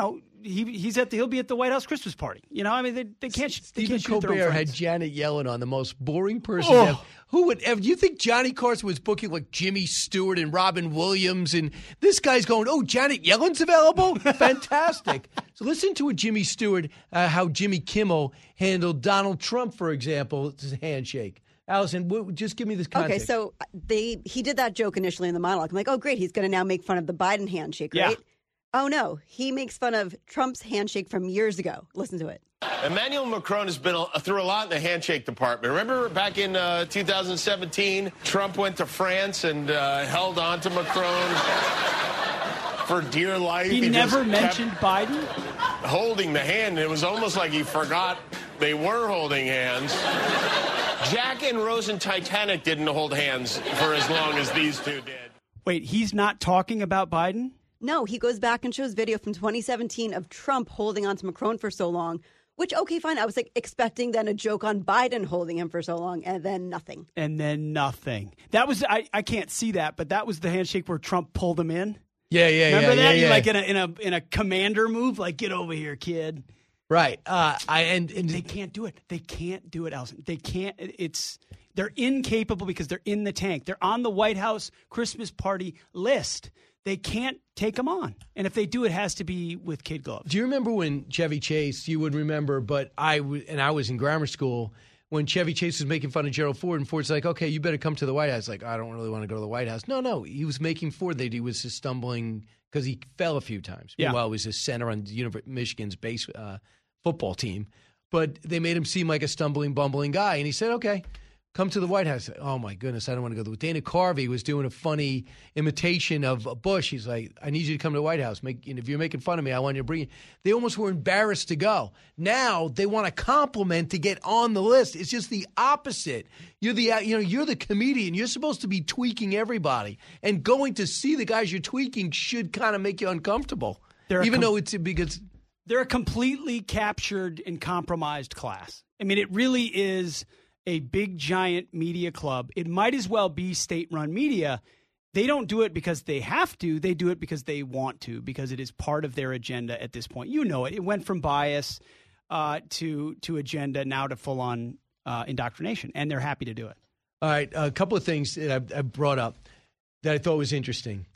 he'll be at the White House Christmas party. I mean, they can't. Stephen Colbert had Janet Yellen on, the most boring person Oh. ever. Who would ever? You think Johnny Carson was booking like Jimmy Stewart and Robin Williams, and this guy's going, "Oh, Janet Yellen's available? Fantastic!" So listen to a Jimmy Stewart, how Jimmy Kimmel handled Donald Trump, for example, his handshake. Allison, just give me this context. Okay, so he did that joke initially in the monologue. I'm like, oh, great, he's going to now make fun of the Biden handshake, right? Yeah. Oh, no, he makes fun of Trump's handshake from years ago. Listen to it. Emmanuel Macron has been through a lot in the handshake department. Remember back in 2017, Trump went to France and held on to Macron for dear life. He never mentioned Biden? Holding the hand. It was almost like he forgot they were holding hands. Jack and Rose and Titanic didn't hold hands for as long as these two did. Wait, he's not talking about Biden? No, he goes back and shows video from 2017 of Trump holding on to Macron for so long, which, okay, fine. I was expecting then a joke on Biden holding him for so long, and then nothing. That was, I can't see that, but that was the handshake where Trump pulled him in. Yeah. Remember that? Yeah. Like in a commander move, like, get over here, kid. Right. And they can't do it. They can't do it, Allison. They can't. They're incapable because they're in the tank. They're on the White House Christmas party list. They can't take them on. And if they do, it has to be with kid gloves. Do you remember when Chevy Chase, you would remember, but I was in grammar school, when Chevy Chase was making fun of Gerald Ford, and Ford's like, okay, you better come to the White House. Like, I don't really want to go to the White House. No, he was making Ford that he was just stumbling because he fell a few times. Yeah. Meanwhile, he was a center on Michigan's base football team. But they made him seem like a stumbling, bumbling guy. And he said, okay, come to the White House. Oh, my goodness, I don't want to go. Dana Carvey was doing a funny imitation of Bush. He's like, I need you to come to the White House. If you're making fun of me, I want you to bring you. They almost were embarrassed to go. Now they want a compliment to get on the list. It's just the opposite. You're the comedian. You're supposed to be tweaking everybody. And going to see the guys you're tweaking should kind of make you uncomfortable. Even though it's because they're a completely captured and compromised class. I mean, it really is a big, giant media club. It might as well be state-run media. They don't do it because they have to. They do it because they want to, because it is part of their agenda at this point. You know it. It went from bias to agenda, now to full-on indoctrination, and they're happy to do it. All right, a couple of things that I brought up that I thought was interesting.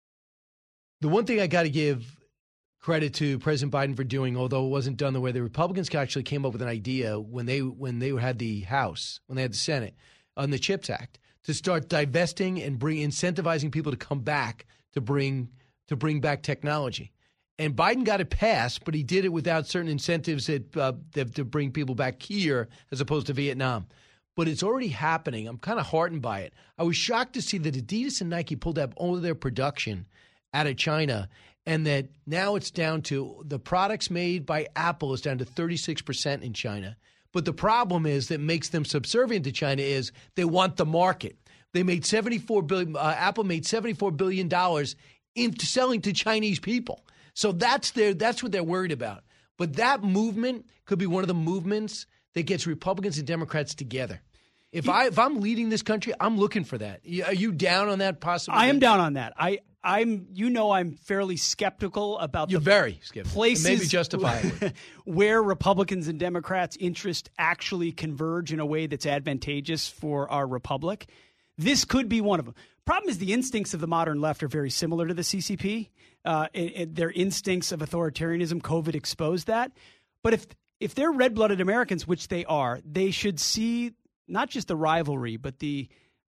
The one thing I got to give credit to President Biden for doing, although it wasn't done the way the Republicans actually came up with an idea when they had the House, when they had the Senate, on the CHIPS Act, to start divesting and incentivizing people to come back to bring back technology. And Biden got it passed, but he did it without certain incentives to bring people back here as opposed to Vietnam. But it's already happening. I'm kind of heartened by it. I was shocked to see that Adidas and Nike pulled up all of their production out of China, and that now it's down to the products made by Apple is down to 36% in China. But the problem is that makes them subservient to China is they want the market. They made $74 billion. Apple made $74 billion into selling to Chinese people. So that's what they're worried about. But that movement could be one of the movements that gets Republicans and Democrats together. If I'm leading this country, I'm looking for that. Are you down on that possibility? I am down on that. I'm fairly skeptical about You're very skeptical. Places maybe justifiably where Republicans and Democrats' interests actually converge in a way that's advantageous for our republic. This could be one of them. Problem is the instincts of the modern left are very similar to the CCP. Their instincts of authoritarianism, COVID exposed that. But if they're red-blooded Americans, which they are, they should see not just the rivalry, but the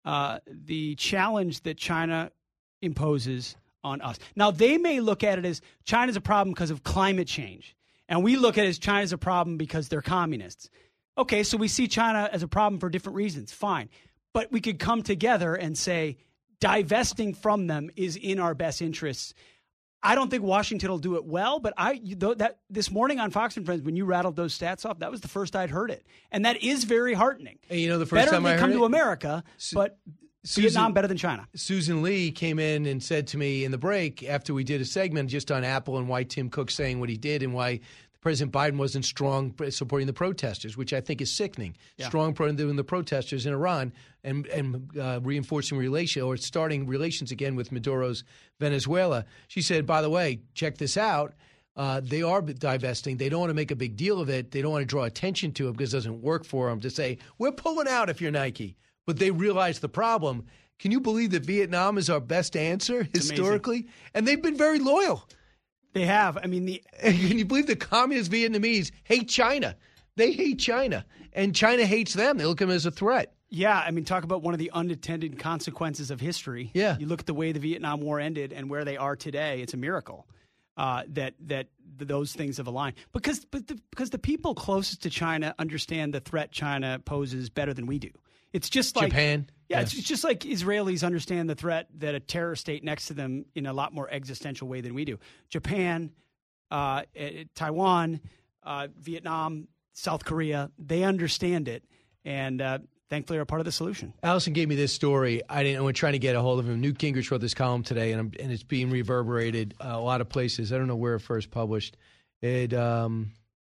challenge that China imposes on us. Now, they may look at it as China's a problem because of climate change, and we look at it as China's a problem because they're communists. Okay, so we see China as a problem for different reasons. Fine. But we could come together and say divesting from them is in our best interests. I don't think Washington will do it well, but this morning on Fox and Friends, when you rattled those stats off, that was the first I'd heard it. And that is very heartening. And the first time I heard it? Better they come to America, but Vietnam better than China. Susan Lee came in and said to me in the break after we did a segment just on Apple and why Tim Cook saying what he did and why President Biden wasn't strong supporting the protesters, which I think is sickening. Yeah. Strong supporting the protesters in Iran and reinforcing starting relations again with Maduro's Venezuela. She said, by the way, check this out. They are divesting. They don't want to make a big deal of it. They don't want to draw attention to it because it doesn't work for them to say, we're pulling out if you're Nike. But they realize the problem. Can you believe that Vietnam is our best answer historically? Amazing. And they've been very loyal. They have. I mean, can you believe the communist Vietnamese hate China? They hate China, and China hates them. They look at them as a threat. Yeah, I mean, talk about one of the unintended consequences of history. Yeah. You look at the way the Vietnam War ended and where they are today. It's a miracle that those things have aligned. Because the people closest to China understand the threat China poses better than we do. It's just like Japan. Yeah, it's just like Israelis understand the threat that a terror state next to them in a lot more existential way than we do. Japan, Taiwan, Vietnam, South Korea, they understand it, and thankfully are part of the solution. Allison gave me this story. We're trying to get a hold of him. Newt Gingrich wrote this column today, and it's being reverberated a lot of places. I don't know where it first published. It's on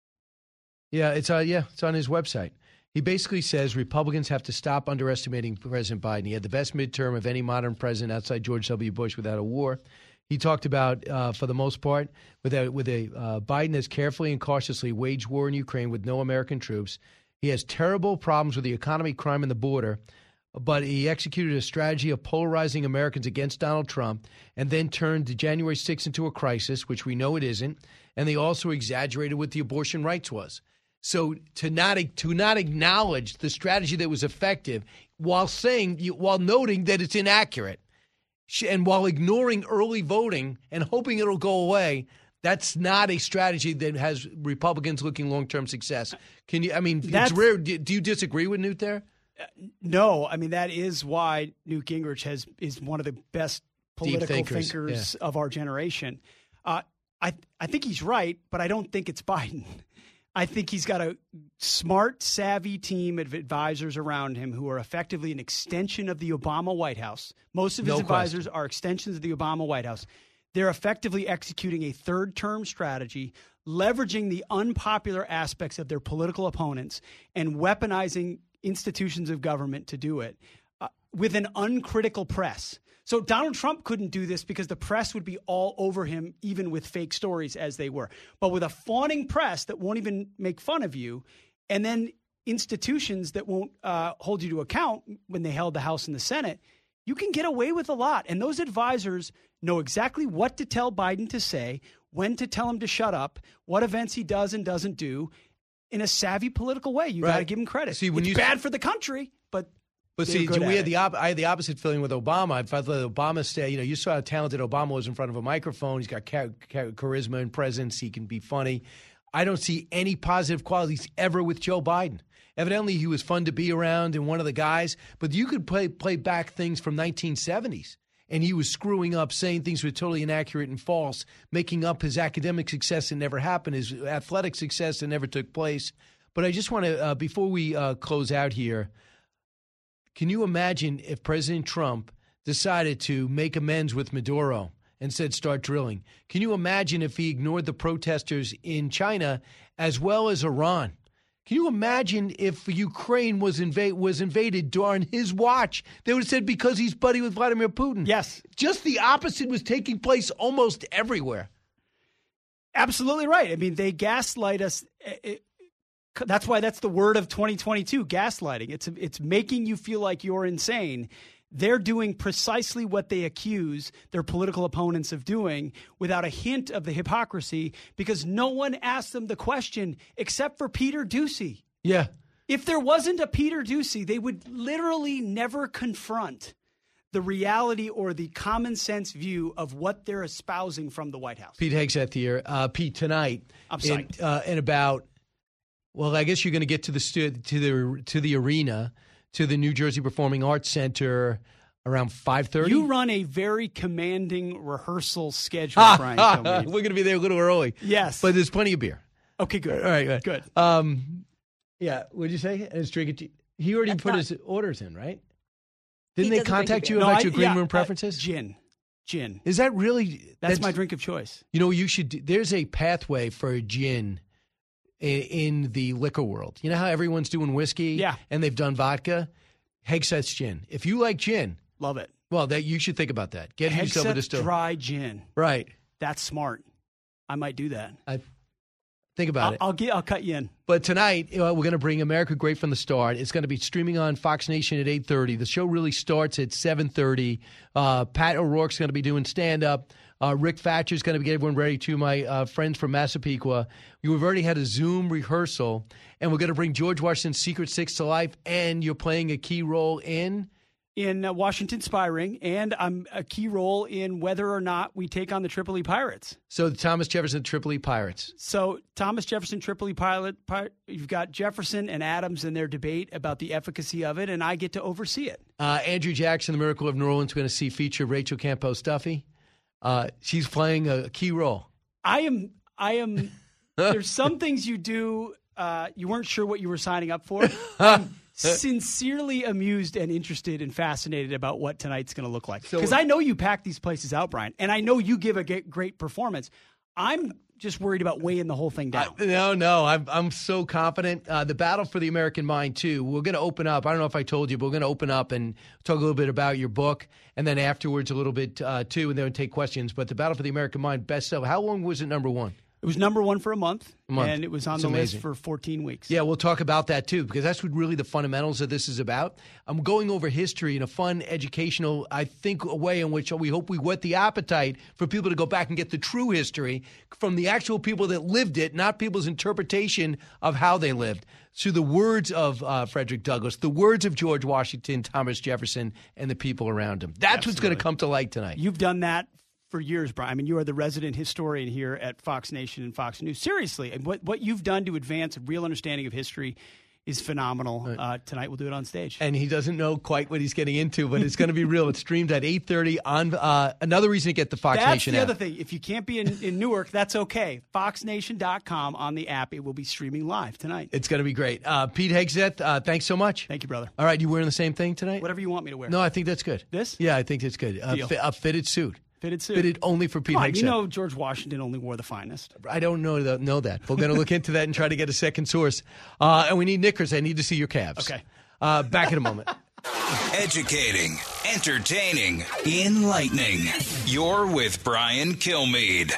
his website. He basically says Republicans have to stop underestimating President Biden. He had the best midterm of any modern president outside George W. Bush without a war. He talked about, for the most part, Biden has carefully and cautiously waged war in Ukraine with no American troops. He has terrible problems with the economy, crime, and the border, but he executed a strategy of polarizing Americans against Donald Trump and then turned the January 6th into a crisis, which we know it isn't, and they also exaggerated what the abortion rights was. So to not acknowledge the strategy that was effective while noting that it's inaccurate and while ignoring early voting and hoping it'll go away, that's not a strategy that has Republicans looking long-term success. It's rare. Do you disagree with Newt there? No. I mean, that is why Newt Gingrich is one of the best political thinkers of our generation. I think he's right, but I don't think it's Biden. I think he's got a smart, savvy team of advisors around him who are effectively an extension of the Obama White House. Most of his advisors are extensions of the Obama White House. They're effectively executing a third-term strategy, leveraging the unpopular aspects of their political opponents and weaponizing institutions of government to do it with an uncritical press. So Donald Trump couldn't do this because the press would be all over him, even with fake stories as they were. But with a fawning press that won't even make fun of you, and then institutions that won't hold you to account when they held the House and the Senate, you can get away with a lot. And those advisors know exactly what to tell Biden to say, when to tell him to shut up, what events he does and doesn't do in a savvy political way. You got to give him credit. See, it's bad for the country, but see, I had the opposite feeling with Obama. I felt that Obama stay. You saw how talented Obama was in front of a microphone. He's got charisma and presence. He can be funny. I don't see any positive qualities ever with Joe Biden. Evidently, he was fun to be around and one of the guys. But you could play back things from 1970s. And he was screwing up, saying things were totally inaccurate and false, making up his academic success that never happened, his athletic success that never took place. But I just want to, before we close out here, can you imagine if President Trump decided to make amends with Maduro and said start drilling? Can you imagine if he ignored the protesters in China as well as Iran? Can you imagine if Ukraine was invaded during his watch? They would have said because he's buddy with Vladimir Putin. Yes. Just the opposite was taking place almost everywhere. Absolutely right. I mean, they gaslight us. That's why that's the word of 2022, gaslighting. It's making you feel like you're insane. They're doing precisely what they accuse their political opponents of doing without a hint of the hypocrisy because no one asked them the question except for Peter Doocy. Yeah. If there wasn't a Peter Doocy, they would literally never confront the reality or the common sense view of what they're espousing from the White House. Pete Hegseth here. Pete, tonight, I'm psyched. In about, well, I guess you're going to get to the arena, to the New Jersey Performing Arts Center around 5:30. You run a very commanding rehearsal schedule, Brian. We're going to be there a little early. Yes. But there's plenty of beer. Okay, good. All right, good. Yeah, what'd you say? He already put his orders in, right? Didn't they contact you about your green room preferences? Gin. Is that really? That's my drink of choice. You know, you should. There's a pathway for gin in the liquor world. You know how everyone's doing whiskey? Yeah. And they've done vodka? Hegseth's gin. If you like gin. Love it. Well, you should think about that. Get yourself a distillery. Dry gin. Right. That's smart. I might do that. Think about it. I'll cut you in. But tonight, we're going to bring America Great from the Start. It's going to be streaming on Fox Nation at 8:30. The show really starts at 7:30. Pat O'Rourke's going to be doing stand-up. Rick Thatcher's going to get everyone ready to my friends from Massapequa. We've already had a Zoom rehearsal, and we're going to bring George Washington's Secret Six to life, and you're playing a key role in Washington Spy Ring, and I'm a key role in whether or not we take on the Tripoli Pirates. So the Thomas Jefferson Tripoli Pirates. So Thomas Jefferson Tripoli Pirate, you've got Jefferson and Adams in their debate about the efficacy of it, and I get to oversee it. Andrew Jackson, The Miracle of New Orleans, going to see feature Rachel Campos Duffy. She's playing a key role. I am. There's some things you do. You weren't sure what you were signing up for. I'm sincerely amused and interested and fascinated about what tonight's going to look like. Because I know you pack these places out, Brian, and I know you give a great performance. I'm just worried about weighing the whole thing down. No. I'm so confident. The battle for the American mind, too. We're going to open up. I don't know if I told you, but we're going to open up and talk a little bit about your book, and then afterwards a little bit, too, and then take questions. But the battle for the American mind bestseller. How long was it number one? It It was number one for a month. month. And it was on It's the amazing. list for 14 weeks. Yeah, we'll talk about that too, because that's what really the fundamentals of this is about. I'm going over history in a fun, educational, I think, a way in which we hope we whet the appetite for people to go back and get the true history from the actual people that lived it, not people's interpretation of how they lived. Through the words of Frederick Douglass, the words of George Washington, Thomas Jefferson, and the people around him. That's what's going to come to light tonight. You've done that for years, Brian. I mean, you are the resident historian here at Fox Nation and Fox News. Seriously, and what you've done to advance a real understanding of history is phenomenal. Tonight we'll do it on stage. And he doesn't know quite what he's getting into, but it's going to be real. It's streamed at 8:30 on another reason to get the Fox Nation That's the app. other thing. If you can't be in Newark, that's okay. FoxNation.com on the app. It will be streaming live tonight. It's going to be great. Pete Hegseth, thanks so much. Thank you, brother. All right, you wearing the same thing tonight? Whatever you want me to wear. No, I think that's good. This? Yeah, I think that's good. Deal. A fitted suit. Fitted suit. Fitted only for Pete Come on, Hegseth. you know George Washington only wore the finest. I don't know that. We're going to look into that and try to get a second source. And we need knickers. I need to see your calves. Okay. Back in a moment. Educating, entertaining, enlightening. You're with Brian Kilmeade.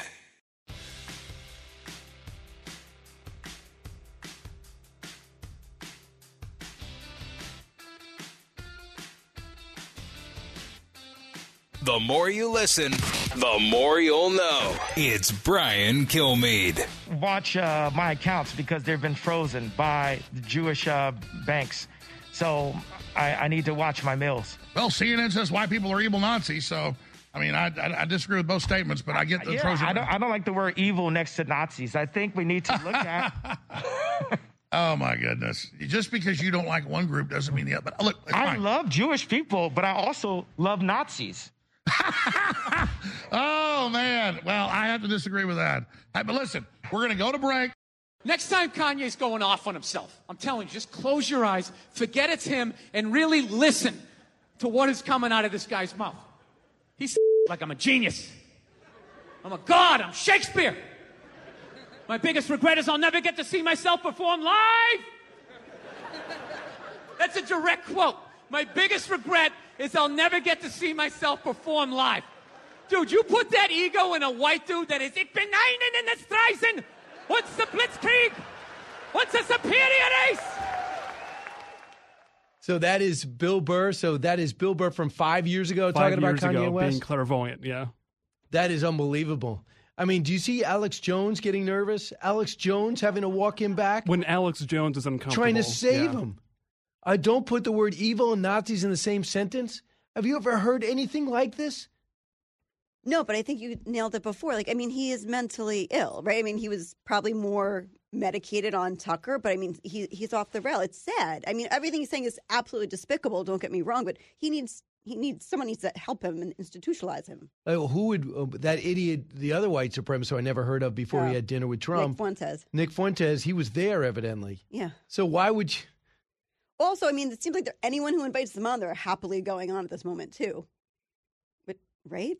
The more you listen, the more you'll know. It's Brian Kilmeade. Watch my accounts because they've been frozen by the Jewish banks. So I need to watch my mails. Well, CNN says white people are evil Nazis, so, I mean, I disagree with both statements, but I get the frozen. I don't like the word evil next to Nazis. I think we need to look at... Oh, my goodness. Just because you don't like one group doesn't mean the other. But look, I love Jewish people, but I also love Nazis. Oh, man. Well, I have to disagree with that. But listen, we're going to go to break. Next time Kanye's going off on himself, I'm telling you, just close your eyes, forget it's him, and really listen to what is coming out of this guy's mouth. He's like I'm a genius. I'm a god. I'm Shakespeare. My biggest regret is I'll never get to see myself perform live. That's a direct quote. My biggest regret is I'll never get to see myself perform live. Dude, you put that ego in a white dude that is, ich bin einen in der Streisen. What's the Blitzkrieg? What's a superior race? So that is Bill Burr. From 5 years ago talking about Kanye West. Being clairvoyant, yeah. That is unbelievable. I mean, do you see Alex Jones getting nervous? Alex Jones having to walk him back? When Alex Jones is uncomfortable. Trying to save him. I don't put the word evil and Nazis in the same sentence. Have you ever heard anything like this? No, but I think you nailed it before. Like, I mean, he is mentally ill, right? I mean, he was probably more medicated on Tucker, but I mean, he's off the rail. It's sad. I mean, everything he's saying is absolutely despicable. Don't get me wrong, but someone needs to help him and institutionalize him. Who would that idiot, the other white supremacist I never heard of before he had dinner with Trump? Nick Fuentes. He was there evidently. Yeah. So why would you? Also, I mean, it seems like anyone who invites them on, they're happily going on at this moment too. But right?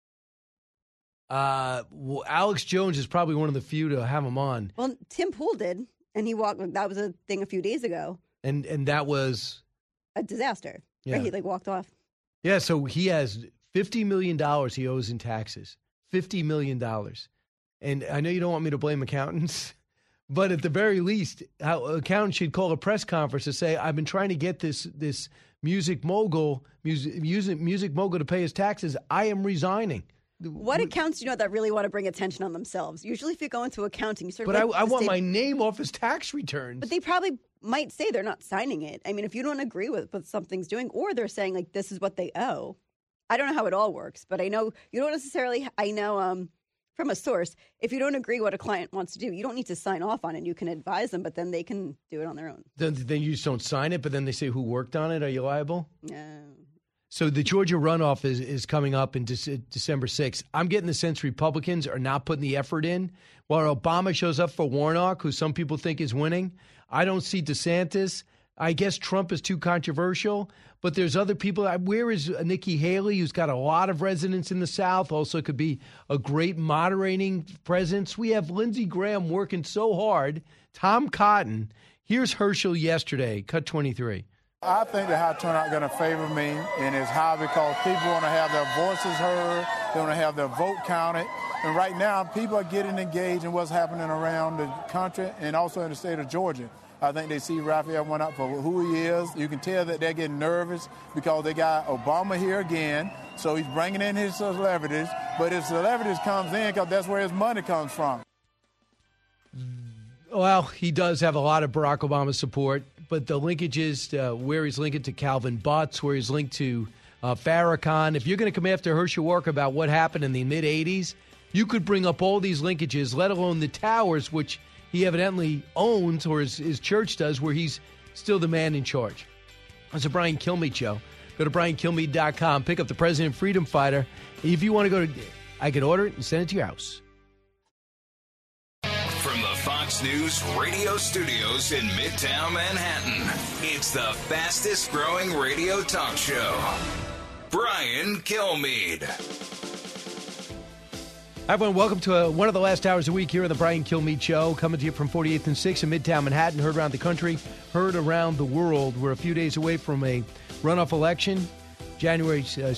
Well, Alex Jones is probably one of the few to have him on. Well, Tim Pool did, and he walked. That was a thing a few days ago. And that was a disaster. Yeah. Right? He walked off. Yeah, so he has $50 million he owes in taxes. $50 million. And I know you don't want me to blame accountants, but at the very least, accountants should call a press conference to say, I've been trying to get this music mogul to pay his taxes. I am resigning. What accounts do you know that really want to bring attention on themselves? Usually if you go into accounting, you sort of But I want my name off his tax returns. But they probably might say they're not signing it. I mean, if you don't agree with what something's doing, or they're saying, like, this is what they owe. I don't know how it all works, but I know you don't necessarily, from a source, if you don't agree what a client wants to do, you don't need to sign off on it. You can advise them, but then they can do it on their own. Then you just don't sign it, but then they say who worked on it. Are you liable? No. So the Georgia runoff is coming up in December 6th. I'm getting the sense Republicans are not putting the effort in. While Obama shows up for Warnock, who some people think is winning, I don't see DeSantis. I guess Trump is too controversial, but there's other people. Where is Nikki Haley, who's got a lot of residents in the South, also could be a great moderating presence. We have Lindsey Graham working so hard. Tom Cotton. Here's Herschel yesterday, cut 23. I think the high turnout going to favor me, and it's high because people want to have their voices heard, they want to have their vote counted, and right now people are getting engaged in what's happening around the country and also in the state of Georgia. I think they see Raphael Warnock for who he is. You can tell that they're getting nervous because they got Obama here again, so he's bringing in his celebrities, but his celebrities comes in because that's where his money comes from. Well, he does have a lot of Barack Obama support, but the linkages, where he's linked to Calvin Butts, where he's linked to Farrakhan, if you're going to come after Herschel Walker about what happened in the mid-'80s, you could bring up all these linkages, let alone the towers, which he evidently owns, or his church does, where he's still the man in charge. It's a Brian Kilmeade show. Go to BrianKilmeade.com, pick up the President Freedom Fighter. If you want to go to, I can order it and send it to your house. From the Fox News radio studios in Midtown Manhattan, it's the fastest growing radio talk show. Brian Kilmeade. Hi, everyone. Welcome to one of the last hours of the week here on the Brian Kilmeade Show, coming to you from 48th and 6th in Midtown Manhattan, heard around the country, heard around the world. We're a few days away from a runoff election. December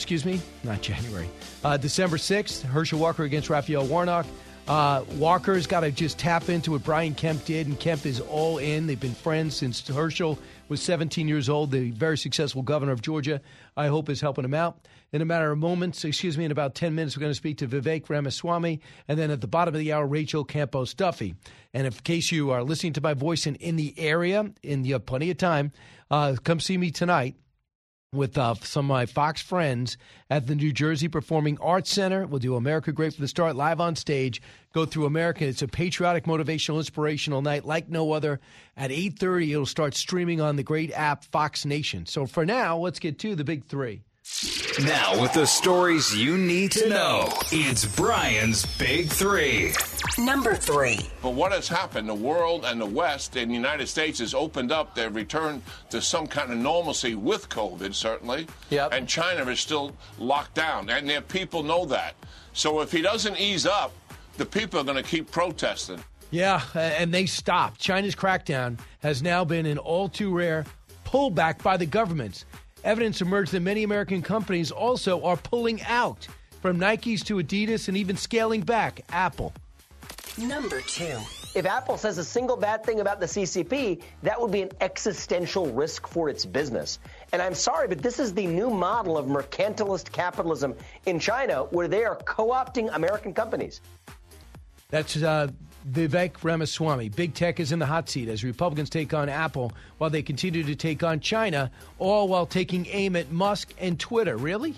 6th, Herschel Walker against Raphael Warnock. Walker's got to just tap into what Brian Kemp did, and Kemp is all in. They've been friends since Herschel was 17 years old. The very successful governor of Georgia, I hope, is helping him out. In a matter of moments, in about 10 minutes, we're going to speak to Vivek Ramaswamy, and then at the bottom of the hour, Rachel Campos Duffy. And in case you are listening to my voice and in the area, and you have plenty of time, come see me tonight with some of my Fox friends at the New Jersey Performing Arts Center. We'll do America Great for the Start live on stage, go through America. It's a patriotic, motivational, inspirational night like no other. At 8:30, it'll start streaming on the great app Fox Nation. So for now, let's get to the big three. Now, with the stories you need to know, it's Brian's Big Three. Number 3. But what has happened, the world and the West and the United States has opened up. They've returned to some kind of normalcy with COVID, certainly. Yep. And China is still locked down, and their people know that. So if he doesn't ease up, the people are going to keep protesting. Yeah, and they stopped. China's crackdown has now been an all-too-rare pullback by the governments. Evidence emerged that many American companies also are pulling out, from Nikes to Adidas and even scaling back Apple. Number 2. If Apple says a single bad thing about the CCP, that would be an existential risk for its business. And I'm sorry, but this is the new model of mercantilist capitalism in China, where they are co-opting American companies. That's Vivek Ramaswamy. Big tech is in the hot seat as Republicans take on Apple while they continue to take on China, all while taking aim at Musk and Twitter. Really?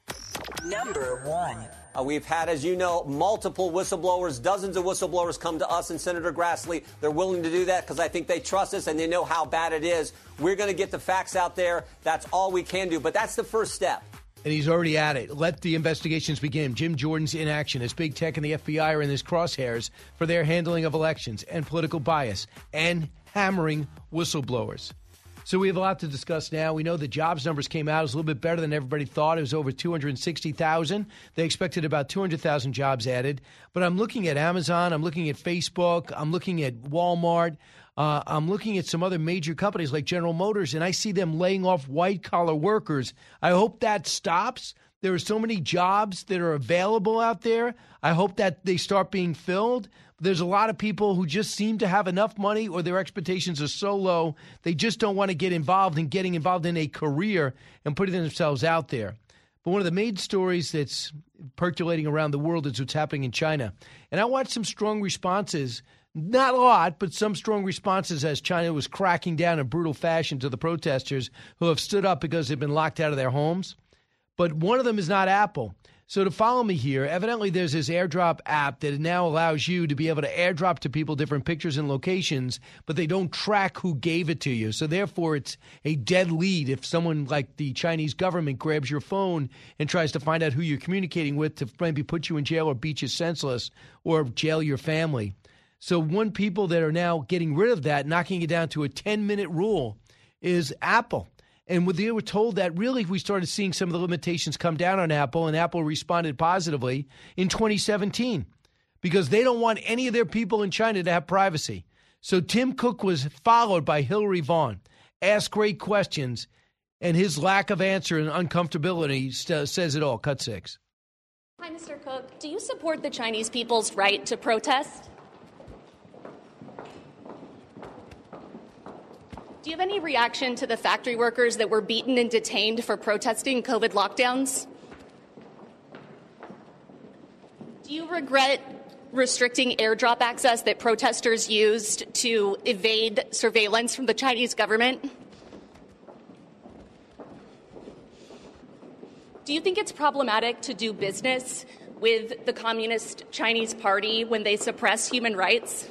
Number 1. We've had, as you know, multiple whistleblowers, dozens of whistleblowers come to us and Senator Grassley. They're willing to do that because I think they trust us and they know how bad it is. We're going to get the facts out there. That's all we can do. But that's the first step. And he's already at it. Let the investigations begin. Jim Jordan's in action as big tech and the FBI are in his crosshairs for their handling of elections and political bias and hammering whistleblowers. So we have a lot to discuss now. We know the jobs numbers came out. It was a little bit better than everybody thought. It was over 260,000. They expected about 200,000 jobs added. But I'm looking at Amazon. I'm looking at Facebook. I'm looking at Walmart. I'm looking at some other major companies like General Motors, and I see them laying off white-collar workers. I hope that stops. There are so many jobs that are available out there. I hope that they start being filled. There's a lot of people who just seem to have enough money or their expectations are so low, they just don't want to get involved in getting involved in a career and putting themselves out there. But one of the main stories that's percolating around the world is what's happening in China. And I watched some strong responses, not a lot, but some strong responses as China was cracking down in brutal fashion to the protesters who have stood up because they've been locked out of their homes. But one of them is not Apple. So to follow me here, evidently there's this AirDrop app that now allows you to be able to AirDrop to people different pictures and locations, but they don't track who gave it to you. So therefore, it's a dead lead if someone like the Chinese government grabs your phone and tries to find out who you're communicating with to maybe put you in jail or beat you senseless or jail your family. So one people that are now getting rid of that, knocking it down to a 10-minute rule, is Apple. And they were told that really we started seeing some of the limitations come down on Apple, and Apple responded positively in 2017 because they don't want any of their people in China to have privacy. So Tim Cook was followed by Hillary Vaughn. ask great questions, and his lack of answer and uncomfortability says it all. Cut 6. Hi, Mr. Cook. Do you support the Chinese people's right to protest? Do you have any reaction to the factory workers that were beaten and detained for protesting COVID lockdowns? Do you regret restricting airdrop access that protesters used to evade surveillance from the Chinese government? Do you think it's problematic to do business with the Communist Chinese Party when they suppress human rights?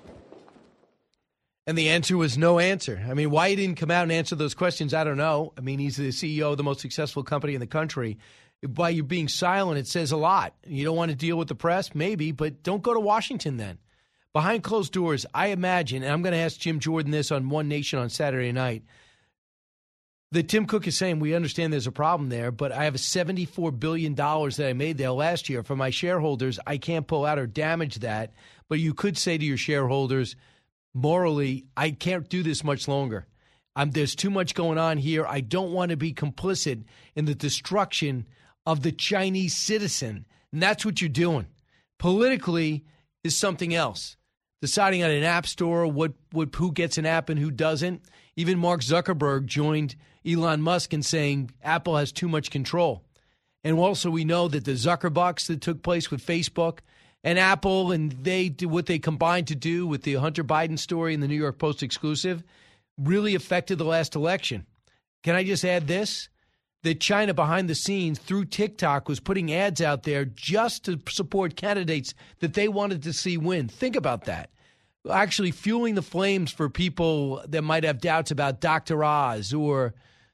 And the answer was no answer. I mean, why he didn't come out and answer those questions, I don't know. I mean, he's the CEO of the most successful company in the country. By you being silent, it says a lot. You don't want to deal with the press? Maybe, but don't go to Washington then. Behind closed doors, I imagine, and I'm going to ask Jim Jordan this on One Nation on Saturday night, that Tim Cook is saying, we understand there's a problem there, but I have $74 billion that I made there last year. For my shareholders, I can't pull out or damage that. But you could say to your shareholders, morally, I can't do this much longer. There's too much going on here. I don't want to be complicit in the destruction of the Chinese citizen. And that's what you're doing. Politically is something else. Deciding on an app store, who gets an app and who doesn't. Even Mark Zuckerberg joined Elon Musk in saying Apple has too much control. And also we know that the Zuckerbucks that took place with Facebook and Apple, and they did what they combined to do with the Hunter Biden story and the New York Post exclusive, really affected the last election. Can I just add this? That China behind the scenes through TikTok was putting ads out there just to support candidates that they wanted to see win. Think about that. Actually fueling the flames for people that might have doubts about Dr. Oz or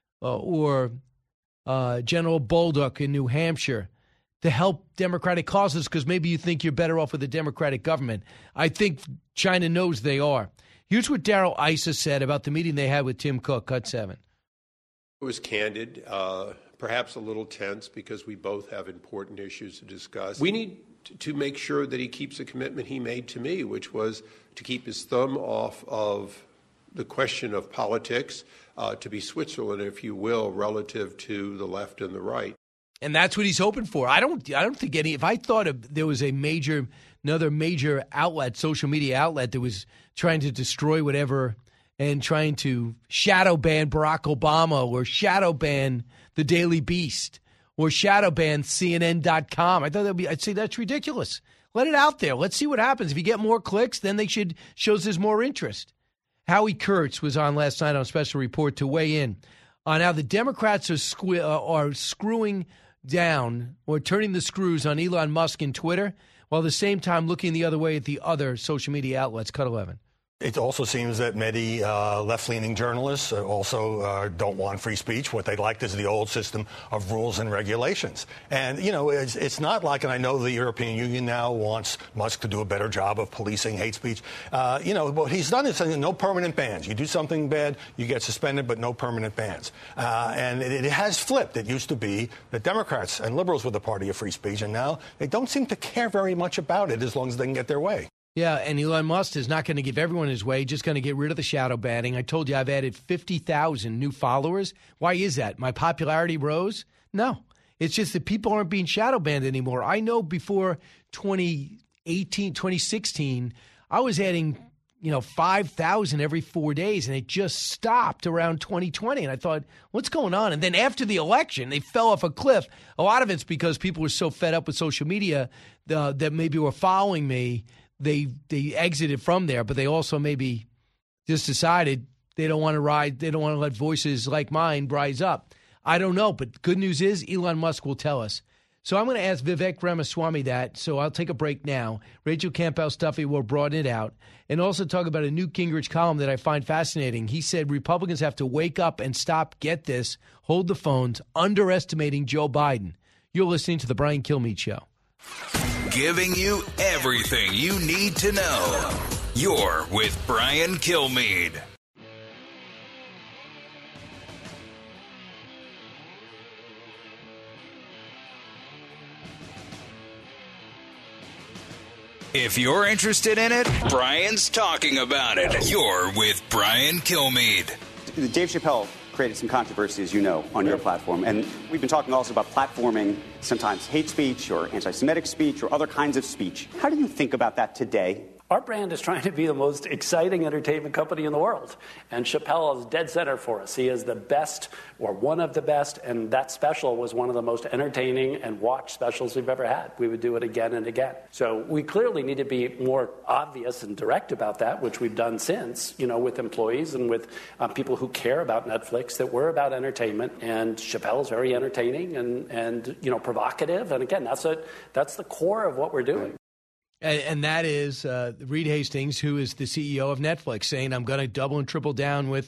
General Bolduc in New Hampshire to help Democratic causes because maybe you think you're better off with a Democratic government. I think China knows they are. Here's what Darrell Issa said about the meeting they had with Tim Cook, cut 7. It was candid, perhaps a little tense because we both have important issues to discuss. We need to make sure that he keeps the commitment he made to me, which was to keep his thumb off of the question of politics, to be Switzerland, if you will, relative to the left and the right. And that's what he's hoping for. I don't think if I thought there was another major outlet, social media outlet that was trying to destroy whatever and trying to shadow ban Barack Obama or shadow ban the Daily Beast or shadow ban CNN.com. I'd say that's ridiculous. Let it out there. Let's see what happens. If you get more clicks, then shows there's more interest. Howie Kurtz was on last night on Special Report to weigh in on how the Democrats are screwing down or turning the screws on Elon Musk and Twitter, while at the same time looking the other way at the other social media outlets. Cut 11. It also seems that many left-leaning journalists also don't want free speech. What they liked is the old system of rules and regulations. And, it's not like, and I know the European Union now wants Musk to do a better job of policing hate speech. What he's done is no permanent bans. You do something bad, you get suspended, but no permanent bans. And it has flipped. It used to be that Democrats and liberals were the party of free speech, and now they don't seem to care very much about it as long as they can get their way. Yeah, and Elon Musk is not going to give everyone his way, just going to get rid of the shadow banning. I told you I've added 50,000 new followers. Why is that? My popularity rose? No. It's just that people aren't being shadow banned anymore. I know before 2016, I was adding, 5,000 every 4 days, and it just stopped around 2020. And I thought, what's going on? And then after the election, they fell off a cliff. A lot of it's because people were so fed up with social media that maybe were following me. They exited from there, but they also maybe just decided they don't want to ride. They don't want to let voices like mine rise up. I don't know, but good news is Elon Musk will tell us. So I'm going to ask Vivek Ramaswamy that, so I'll take a break now. Rachel Campbell-Stuffy will broaden it out and also talk about a Newt Gingrich column that I find fascinating. He said Republicans have to wake up and stop, get this, hold the phones, underestimating Joe Biden. You're listening to The Brian Kilmeade Show. Giving you everything you need to know. You're with Brian Kilmeade. If you're interested in it, Brian's talking about it. You're with Brian Kilmeade. Dave Chappelle created some controversy, as you know, on your platform. And we've been talking also about platforming sometimes hate speech or anti-Semitic speech or other kinds of speech. How do you think about that today? Our brand is trying to be the most exciting entertainment company in the world. And Chappelle is dead center for us. He is the best, or one of the best, and that special was one of the most entertaining and watched specials we've ever had. We would do it again and again. So we clearly need to be more obvious and direct about that, which we've done since, with employees and with people who care about Netflix, that we're about entertainment. And Chappelle is very entertaining and provocative. And again, that's the core of what we're doing. And that is Reed Hastings, who is the CEO of Netflix, saying, I'm going to double and triple down with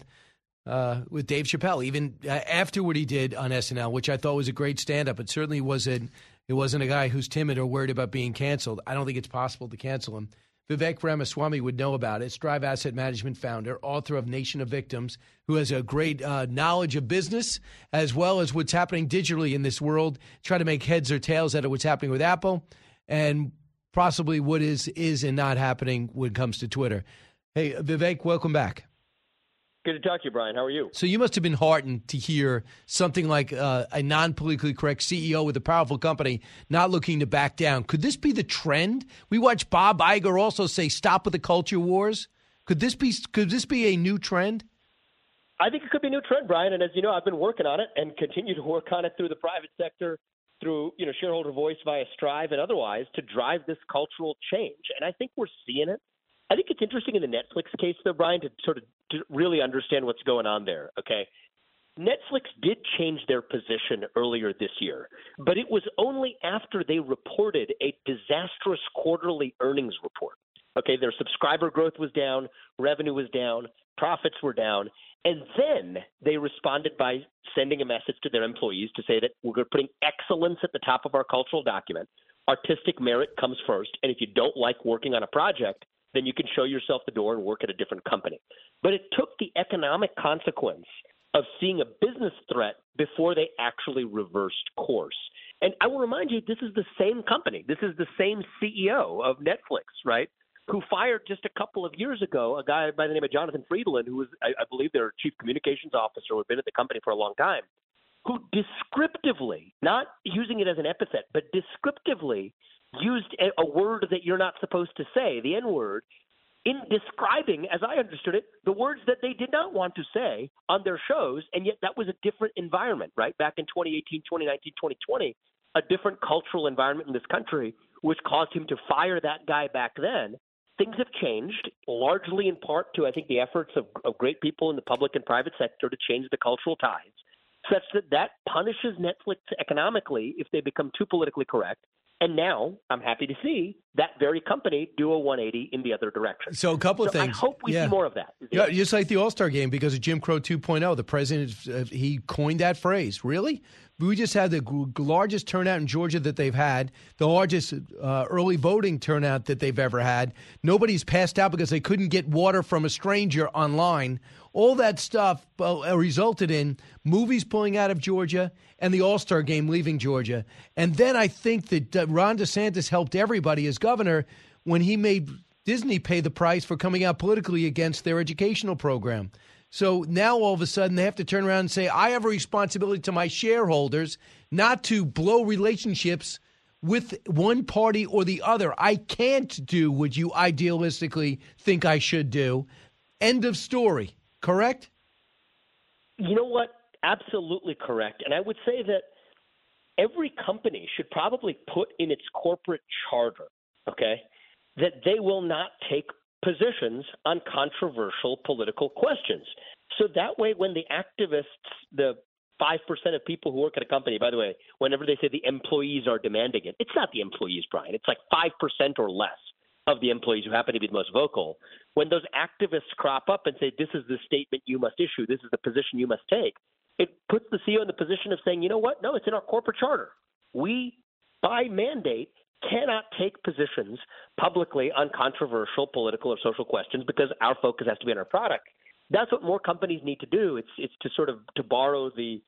Dave Chappelle, even after what he did on SNL, which I thought was a great stand-up. It certainly wasn't a guy who's timid or worried about being canceled. I don't think it's possible to cancel him. Vivek Ramaswamy would know about it. Strive Asset Management founder, author of Nation of Victims, who has a great knowledge of business as well as what's happening digitally in this world, try to make heads or tails out of what's happening with Apple and possibly what is and not happening when it comes to Twitter. Hey, Vivek, welcome back. Good to talk to you, Brian. How are you? So you must have been heartened to hear something like a non-politically correct CEO with a powerful company not looking to back down. Could this be the trend? We watched Bob Iger also say, stop with the culture wars. Could this be a new trend? I think it could be a new trend, Brian. And as you know, I've been working on it and continue to work on it through the private sector, through shareholder voice via Strive and otherwise to drive this cultural change. And I think we're seeing it. I think it's interesting in the Netflix case, though, Brian, to really understand what's going on there, okay? Netflix did change their position earlier this year, but it was only after they reported a disastrous quarterly earnings report. Okay, their subscriber growth was down, revenue was down, profits were down, and then they responded by sending a message to their employees to say that we're putting excellence at the top of our cultural document. Artistic merit comes first, and if you don't like working on a project, then you can show yourself the door and work at a different company. But it took the economic consequence of seeing a business threat before they actually reversed course. And I will remind you, this is the same company. This is the same CEO of Netflix, right, who fired just a couple of years ago a guy by the name of Jonathan Friedland, who was, I believe, their chief communications officer, who had been at the company for a long time, who descriptively, not using it as an epithet, but descriptively used a word that you're not supposed to say, the N-word, in describing, as I understood it, the words that they did not want to say on their shows, and yet that was a different environment, right? Back in 2018, 2019, 2020, a different cultural environment in this country, which caused him to fire that guy back then. Things have changed, largely in part to, I think, the efforts of great people in the public and private sector to change the cultural tides, such that punishes Netflix economically if they become too politically correct. And now I'm happy to see that very company do a 180 in the other direction. So a couple of things. I hope we see more of that. Yeah, just like the All-Star game, because of Jim Crow 2.0, the president, he coined that phrase. Really? We just had the largest turnout in Georgia that they've had, the largest early voting turnout that they've ever had. Nobody's passed out because they couldn't get water from a stranger online. All that stuff resulted in movies pulling out of Georgia and the All-Star game leaving Georgia. And then I think that Ron DeSantis helped everybody as governor when he made Disney pay the price for coming out politically against their educational program. So now all of a sudden they have to turn around and say, I have a responsibility to my shareholders not to blow relationships with one party or the other. I can't do what you idealistically think I should do. End of story. Correct? You know what? Absolutely correct. And I would say that every company should probably put in its corporate charter, okay, that they will not take positions on controversial political questions. So that way, when the activists, the 5% of people who work at a company, by the way, whenever they say the employees are demanding it, it's not the employees, Brian. It's like 5% or less of the employees who happen to be the most vocal. When those activists crop up and say, this is the statement you must issue, this is the position you must take, it puts the CEO in the position of saying, you know what? No, it's in our corporate charter. We, by mandate, cannot take positions publicly on controversial political or social questions because our focus has to be on our product. That's what more companies need to do. It's to sort of, to borrow the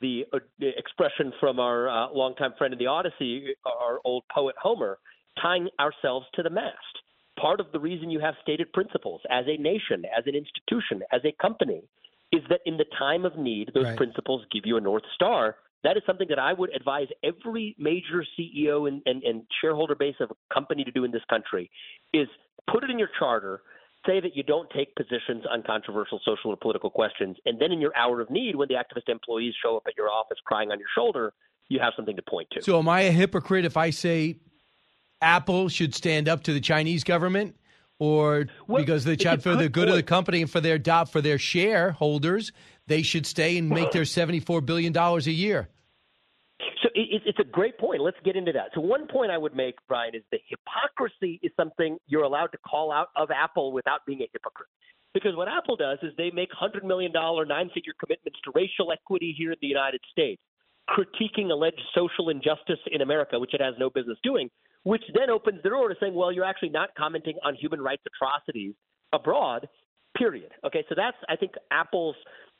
expression from our longtime friend in the Odyssey, our old poet Homer, tying ourselves to the mast. Part of the reason you have stated principles as a nation, as an institution, as a company, is that in the time of need, those principles give you a North Star. That is something that I would advise every major CEO and shareholder base of a company to do in this country is put it in your charter, say that you don't take positions on controversial social or political questions, and then in your hour of need, when the activist employees show up at your office crying on your shoulder, you have something to point to. So am I a hypocrite if I say Apple should stand up to the Chinese government, or because for the good of the company and for their shareholders, they should stay and make their $74 billion a year? So it's a great point. Let's get into that. So one point I would make, Brian, is the hypocrisy is something you're allowed to call out of Apple without being a hypocrite. Because what Apple does is they make $100 million nine-figure commitments to racial equity here in the United States, critiquing alleged social injustice in America, which it has no business doing, which then opens the door to saying, well, you're actually not commenting on human rights atrocities abroad, period. Okay, so that's, I think, Apple's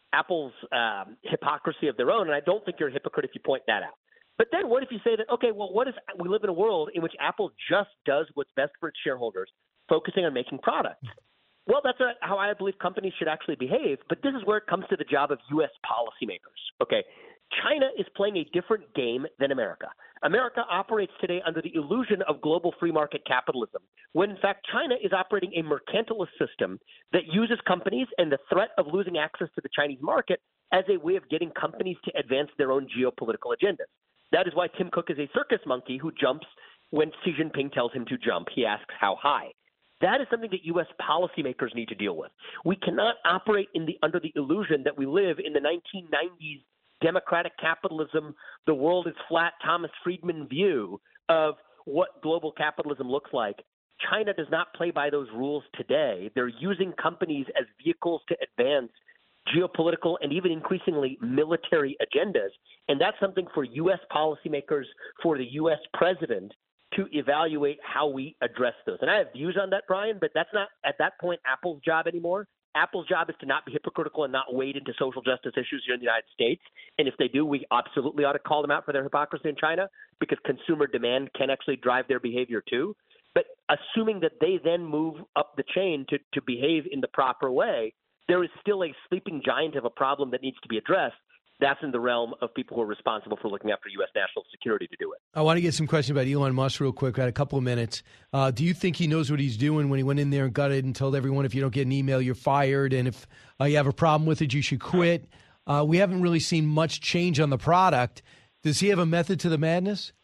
hypocrisy of their own, and I don't think you're a hypocrite if you point that out. But then what if you say that, okay, well, we live in a world in which Apple just does what's best for its shareholders, focusing on making products. Well, that's how I believe companies should actually behave, but this is where it comes to the job of U.S. policymakers, okay? China is playing a different game than America. America operates today under the illusion of global free market capitalism, when in fact China is operating a mercantilist system that uses companies and the threat of losing access to the Chinese market as a way of getting companies to advance their own geopolitical agendas. That is why Tim Cook is a circus monkey who jumps when Xi Jinping tells him to jump. He asks how high. That is something that U.S. policymakers need to deal with. We cannot operate under the illusion that we live in the 1990s democratic capitalism, the world is flat, Thomas Friedman view of what global capitalism looks like. China does not play by those rules today. They're using companies as vehicles to advance geopolitical and even increasingly military agendas. And that's something for U.S. policymakers, for the U.S. president to evaluate how we address those. And I have views on that, Brian, but that's not at that point Apple's job anymore. Apple's job is to not be hypocritical and not wade into social justice issues here in the United States. And if they do, we absolutely ought to call them out for their hypocrisy in China, because consumer demand can actually drive their behavior too. But assuming that they then move up the chain to behave in the proper way, there is still a sleeping giant of a problem that needs to be addressed. That's in the realm of people who are responsible for looking after U.S. national security to do it. I want to get some questions about Elon Musk real quick. I had a couple of minutes. Do you think he knows what he's doing when he went in there and gutted and told everyone if you don't get an email, you're fired, and if you have a problem with it, you should quit? We haven't really seen much change on the product. Does he have a method to the madness?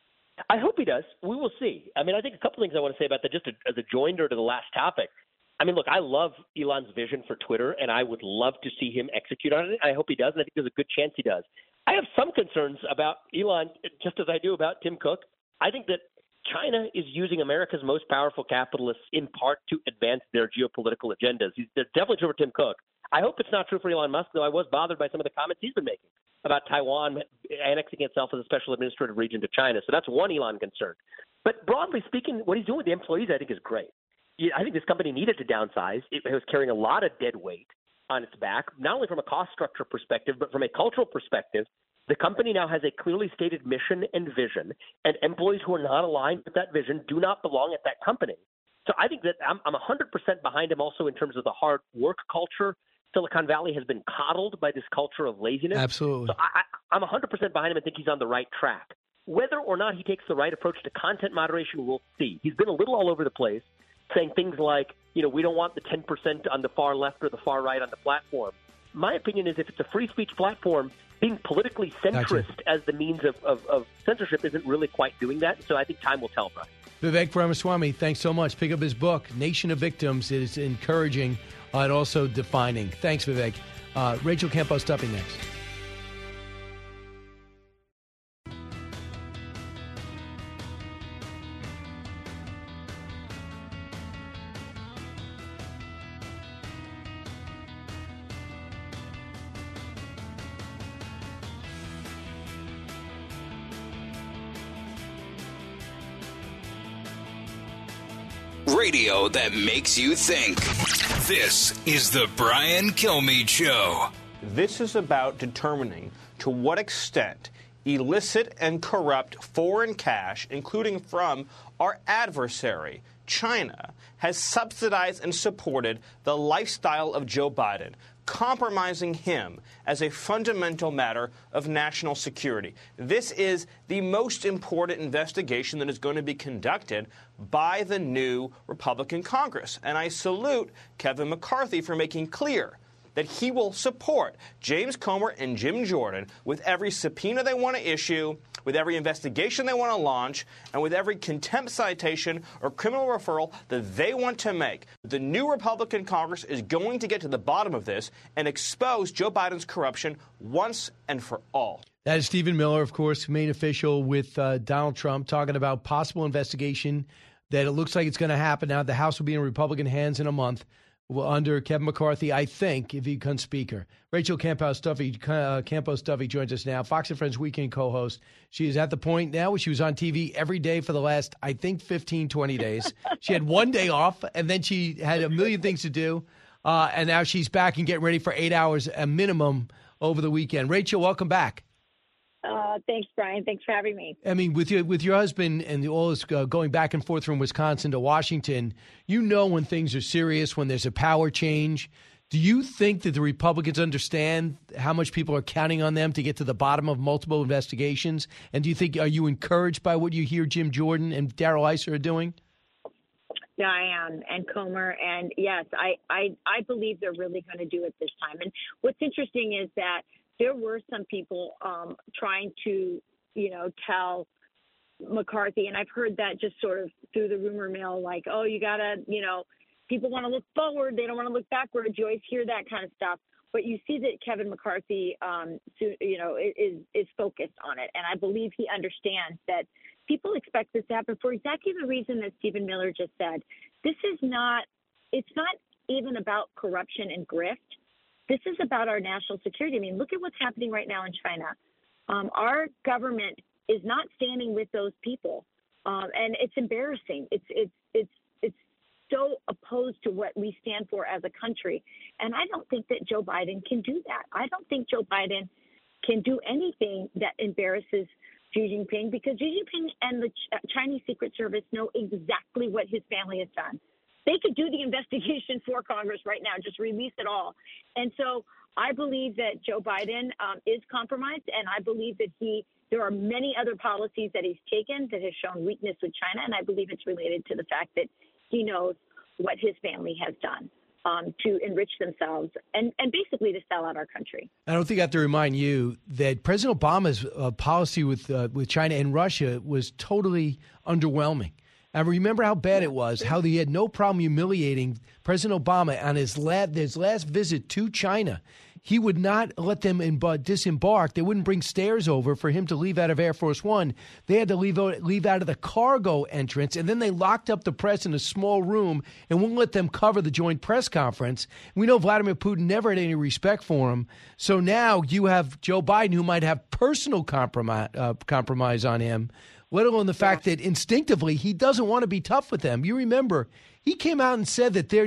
I hope he does. We will see. I mean, I think a couple things I want to say about that, just as a joinder to the last topic. I mean, look, I love Elon's vision for Twitter, and I would love to see him execute on it. I hope he does, and I think there's a good chance he does. I have some concerns about Elon, just as I do about Tim Cook. I think that China is using America's most powerful capitalists in part to advance their geopolitical agendas. They're definitely true for Tim Cook. I hope it's not true for Elon Musk, though I was bothered by some of the comments he's been making about Taiwan annexing itself as a special administrative region to China. So that's one Elon concern. But broadly speaking, what he's doing with the employees, I think, is great. I think this company needed to downsize. It was carrying a lot of dead weight on its back, not only from a cost structure perspective, but from a cultural perspective. The company now has a clearly stated mission and vision, and employees who are not aligned with that vision do not belong at that company. So I think that I'm 100% behind him also in terms of the hard work culture. Silicon Valley has been coddled by this culture of laziness. Absolutely. So I'm 100% behind him and think he's on the right track. Whether or not he takes the right approach to content moderation, we'll see. He's been a little all over the place, saying things like, we don't want the 10% on the far left or the far right on the platform. My opinion is if it's a free speech platform, being politically centrist as the means of censorship isn't really quite doing that. So I think time will tell, Brian. Vivek Ramaswamy, thanks so much. Pick up his book, Nation of Victims. It is encouraging and also defining. Thanks, Vivek. Rachel Campo-Stuppy next. Radio that makes you think. This is the Brian Kilmeade Show. This is about determining to what extent illicit and corrupt foreign cash, including from our adversary, China, has subsidized and supported the lifestyle of Joe Biden, compromising him as a fundamental matter of national security. This is the most important investigation that is going to be conducted by the new Republican Congress. And I salute Kevin McCarthy for making clear that he will support James Comer and Jim Jordan with every subpoena they want to issue, with every investigation they want to launch, and with every contempt citation or criminal referral that they want to make. The new Republican Congress is going to get to the bottom of this and expose Joe Biden's corruption once and for all. That is Stephen Miller, of course, made official with Donald Trump, talking about possible investigation that it looks like it's going to happen now. The House will be in Republican hands in a month. Under Kevin McCarthy, I think, if he becomes Speaker. Rachel Campos-Duffy joins us now, Fox & Friends weekend co-host. She is at the point now where she was on TV every day for the last, I think, 15, 20 days. She had one day off, and then she had a million things to do. And now she's back and getting ready for 8 hours a minimum over the weekend. Rachel, welcome back. Thanks, Brian. Thanks for having me. I mean, with your husband and all this going back and forth from Wisconsin to Washington, you know when things are serious, when there's a power change. Do you think that the Republicans understand how much people are counting on them to get to the bottom of multiple investigations? And do you think, are you encouraged by what you hear Jim Jordan and Darrell Issa are doing? Yeah, I am, and Comer, and yes, I believe they're really going to do it this time. And what's interesting is that there were some people trying to, tell McCarthy, and I've heard that just sort of through the rumor mill, like, oh, you got to, people want to look forward. They don't want to look backwards. You always hear that kind of stuff. But you see that Kevin McCarthy, is focused on it. And I believe he understands that people expect this to happen for exactly the reason that Stephen Miller just said. It's not even about corruption and grift. This is about our national security. I mean, look at what's happening right now in China. Our government is not standing with those people, and it's embarrassing. It's so opposed to what we stand for as a country, and I don't think that Joe Biden can do that. I don't think Joe Biden can do anything that embarrasses Xi Jinping, because Xi Jinping and the Chinese Secret Service know exactly what his family has done. They could do the investigation for Congress right now, just release it all. And so I believe that Joe Biden is compromised, and I believe that there are many other policies that he's taken that has shown weakness with China, and I believe it's related to the fact that he knows what his family has done to enrich themselves and basically to sell out our country. I don't think I have to remind you that President Obama's policy with China and Russia was totally underwhelming. I remember how bad it was, how he had no problem humiliating President Obama on his last visit to China. He would not let them disembark. They wouldn't bring stairs over for him to leave out of Air Force One. They had to leave out of the cargo entrance, and then they locked up the press in a small room and wouldn't let them cover the joint press conference. We know Vladimir Putin never had any respect for him. So now you have Joe Biden, who might have personal compromise on him, let alone the fact that instinctively he doesn't want to be tough with them. You remember he came out and said that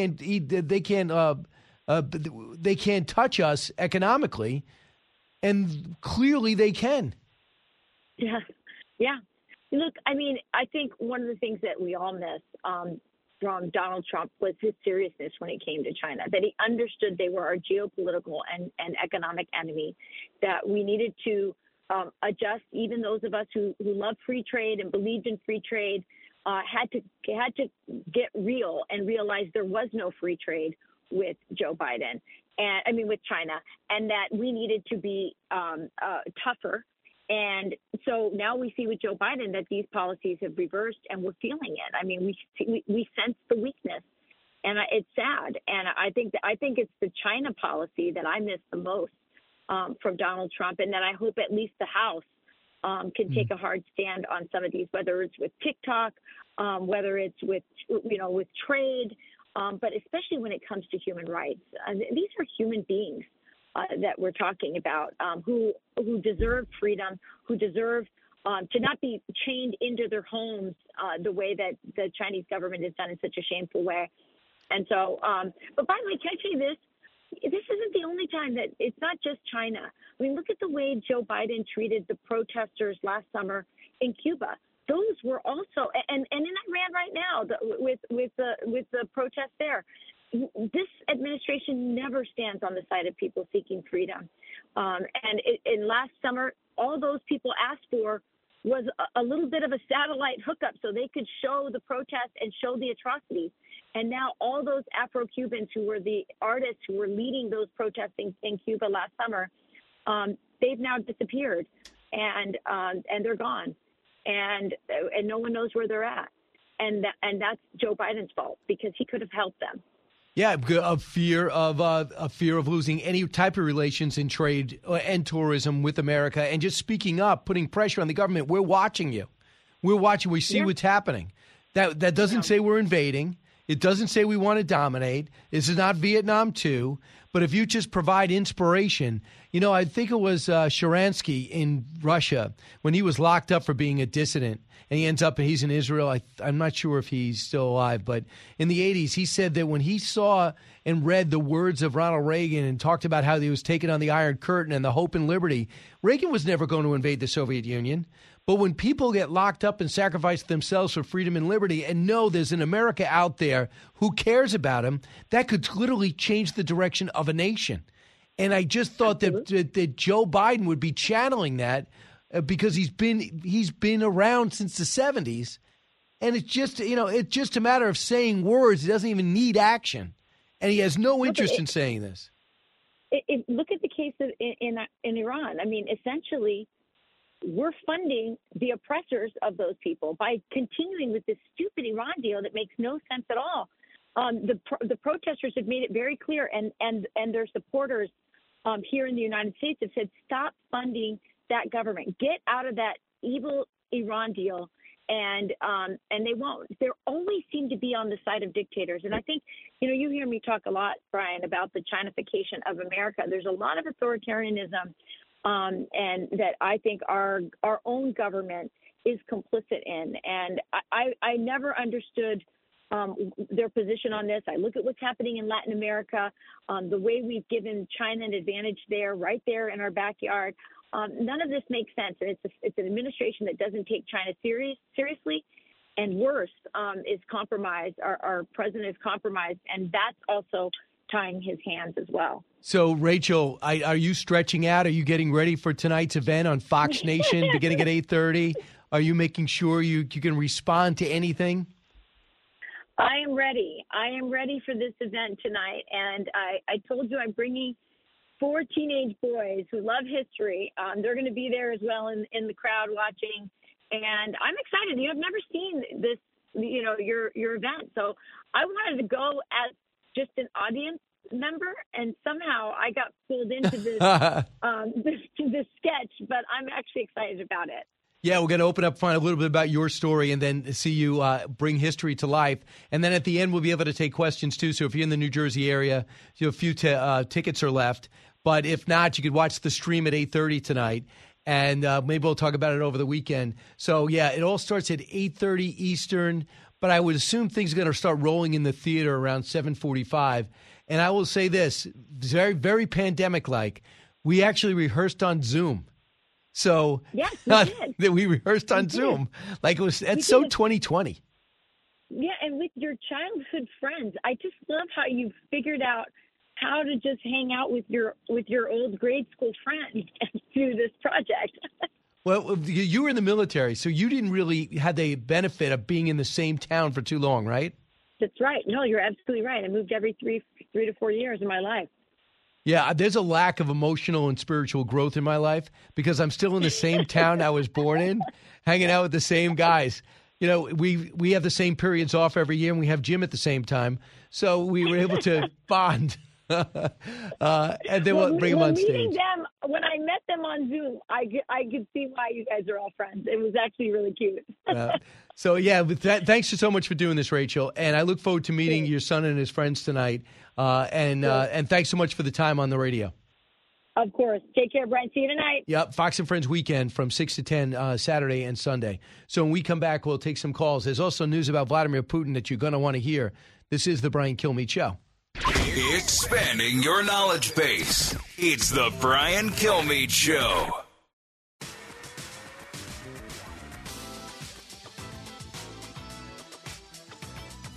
they can't touch us economically, and clearly they can. Yeah. Look, I mean, I think one of the things that we all miss from Donald Trump was his seriousness when it came to China, that he understood they were our geopolitical and economic enemy, that we needed to adjust. Even those of us who love free trade and believed in free trade had to get real and realize there was no free trade with Joe Biden, with China, and that we needed to be tougher. And so now we see with Joe Biden that these policies have reversed, and we're feeling it. I mean, we sense the weakness, and it's sad. And I think it's the China policy that I miss the most from Donald Trump, and that I hope at least the House can take a hard stand on some of these, whether it's with TikTok, whether it's with trade, but especially when it comes to human rights. These are human beings that we're talking about who deserve freedom, who deserve to not be chained into their homes the way that the Chinese government has done in such a shameful way. And so, but by the way, can I say this? This isn't the only time that it's not just China. I mean, look at the way Joe Biden treated the protesters last summer in Cuba. Those were also, and in Iran right now, with the protests there, this administration never stands on the side of people seeking freedom. And last summer, all those people asked for was a little bit of a satellite hookup so they could show the protests and show the atrocities. And now all those Afro-Cubans who were the artists who were leading those protests in Cuba last summer, they've now disappeared, and they're gone, and no one knows where they're at, and that's Joe Biden's fault because he could have helped them. Yeah, a fear of losing any type of relations in trade and tourism with America, and just speaking up, putting pressure on the government. We're watching you. We're watching. We see what's happening. That doesn't say we're invading. It doesn't say we want to dominate. This is not Vietnam II. But if you just provide inspiration, I think it was Sharansky in Russia when he was locked up for being a dissident, and he's in Israel. I'm not sure if he's still alive, but in the 80s, he said that when he saw and read the words of Ronald Reagan and talked about how he was taking on the Iron Curtain and the hope and liberty, Reagan was never going to invade the Soviet Union. But when people get locked up and sacrifice themselves for freedom and liberty and know there's an America out there who cares about them, that could literally change the direction of a nation. And I just thought that Joe Biden would be channeling that because he's been around since the 70s. And it's just, it's just a matter of saying words. He doesn't even need action. And he has no interest in saying this. Look at the case in Iran. I mean, essentially, we're funding the oppressors of those people by continuing with this stupid Iran deal that makes no sense at all. The protesters have made it very clear, and their supporters here in the United States have said, stop funding that government. Get out of that evil Iran deal. And they won't. They always seem to be on the side of dictators. And I think, you hear me talk a lot, Brian, about the Chinification of America. There's a lot of authoritarianism and that I think our own government is complicit in. And I never understood their position on this. I look at what's happening in Latin America, the way we've given China an advantage there, right there in our backyard. None of this makes sense. And it's an administration that doesn't take China seriously. And worse, is compromised. Our president is compromised. And that's also tying his hands as well. So, Rachel, are you stretching out? Are you getting ready for tonight's event on Fox Nation beginning at 8:30? Are you making sure you can respond to anything? I am ready. I am ready for this event tonight. And I told you I'm bringing 4 teenage boys who love history. They're going to be there as well in the crowd watching. And I'm excited. I've never seen this, your event. So I wanted to go as just an audience member, and somehow I got pulled into this this sketch, but I'm actually excited about it. Yeah, we're going to open up, find a little bit about your story, and then see you bring history to life. And then at the end, we'll be able to take questions, too. So if you're in the New Jersey area, a few tickets are left. But if not, you could watch the stream at 8:30 tonight, and maybe we'll talk about it over the weekend. So, yeah, it all starts at 8:30 Eastern, but I would assume things are going to start rolling in the theater around 7:45. And I will say this, very, very pandemic-like, we actually rehearsed on Zoom. So yes, we did. We rehearsed on Zoom. Like that's so 2020. Yeah, and with your childhood friends. I just love how you figured out how to just hang out with your old grade school friends through this project. Well, you were in the military, so you didn't really have the benefit of being in the same town for too long, right? That's right. No, you're absolutely right. I moved every three to 4 years in my life. Yeah, there's a lack of emotional and spiritual growth in my life because I'm still in the same town I was born in, hanging out with the same guys. We have the same periods off every year, and we have gym at the same time, so we were able to bond. And then we'll bring them on stage. When I met them on Zoom, I could see why you guys are all friends. It was actually really cute. So, yeah, thanks so much for doing this, Rachel. And I look forward to meeting your son and his friends tonight. And thanks so much for the time on the radio. Of course. Take care, Brian. See you tonight. Yep, Fox and Friends weekend from 6 to 10 Saturday and Sunday. So when we come back, we'll take some calls. There's also news about Vladimir Putin that you're going to want to hear. This is the Brian Kilmeade Show. Expanding your knowledge base. It's the Brian Kilmeade Show.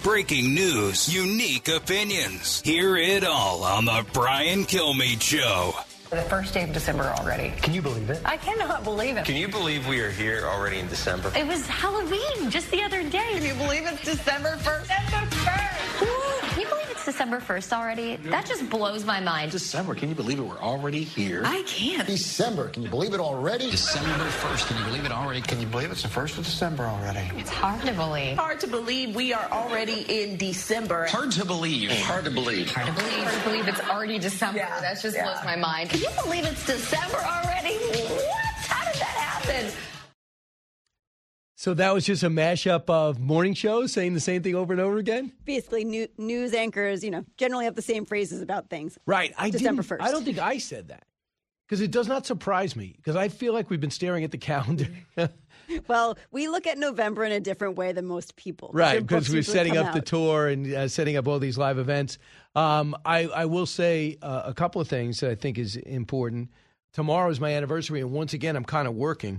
Breaking news, unique opinions. Hear it all on the Brian Kilmeade Show. The first day of December already. Can you believe it? I cannot believe it. Can you believe we are here already in December? It was Halloween just the other day. Can you believe it's December 1st? December 1st! Can you believe it's December 1st already? That just blows my mind. December, can you believe it? We're already here. I can't. December, can you believe it already? December 1st, can you believe it already? Can you believe it's the 1st of December already? It's hard to believe. Hard to believe we are already in December. Hard to believe. Hard to believe. Hard to believe. Hard to believe it's already December. Yeah. That just blows my mind. Can you believe it's December already? What? How did that happen? So that was just a mashup of morning shows saying the same thing over and over again? Basically, news anchors, generally have the same phrases about things. Right. December 1st. I don't think I said that because it does not surprise me because I feel like we've been staring at the calendar. Well, we look at November in a different way than most people. Right, because we're setting up the out. tour and setting up all these live events. I will say a couple of things that I think is important. Tomorrow is my anniversary, and once again, I'm kind of working.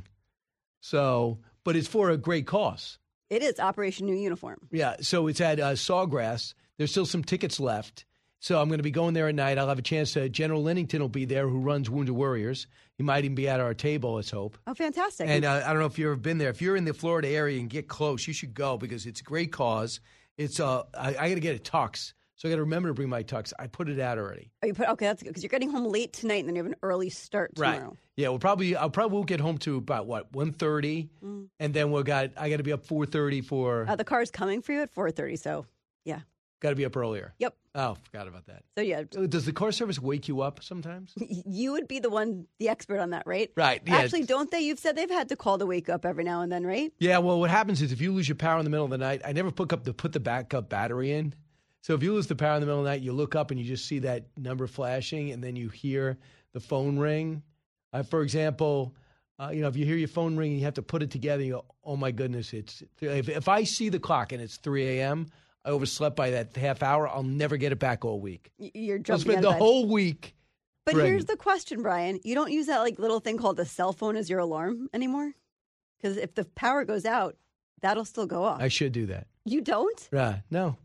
So, but it's for a great cause. It is Operation New Uniform. Yeah, so it's at Sawgrass. There's still some tickets left. So I'm going to be going there at night. I'll have a chance to, General Lennington will be there, who runs Wounded Warriors. He might even be at our table, let's hope. Oh, fantastic. And I don't know if you've ever been there. If you're in the Florida area and get close, you should go because it's a great cause. It's I got to get a tux. So I got to remember to bring my tux. I put it out already. Oh, okay, that's good because you're getting home late tonight and then you have an early start tomorrow. Right. Yeah, I'll probably won't get home to about 1:30, and then I got to be up 4:30 for. The car's coming for you at 4:30, so yeah. Got to be up earlier. Yep. Oh, forgot about that. So yeah. Does the car service wake you up sometimes? You would be the expert on that, right? Right. Yeah. Actually, don't they? You've said they've had to call to wake up every now and then, right? Yeah. Well, what happens is if you lose your power in the middle of the night, I never put the backup battery in. So if you lose the power in the middle of the night, you look up and you just see that number flashing, and then you hear the phone ring. For example, if you hear your phone ring and you have to put it together, you go, "Oh my goodness!" If I see the clock and it's 3 a.m., I overslept by that half hour. I'll never get it back all week. You're jumping. I'll spend out of the bed. whole week. But pregnant. here's the question, Brian. You don't use that little thing called a cell phone as your alarm anymore? Because if the power goes out, that'll still go off. I should do that. You don't? No.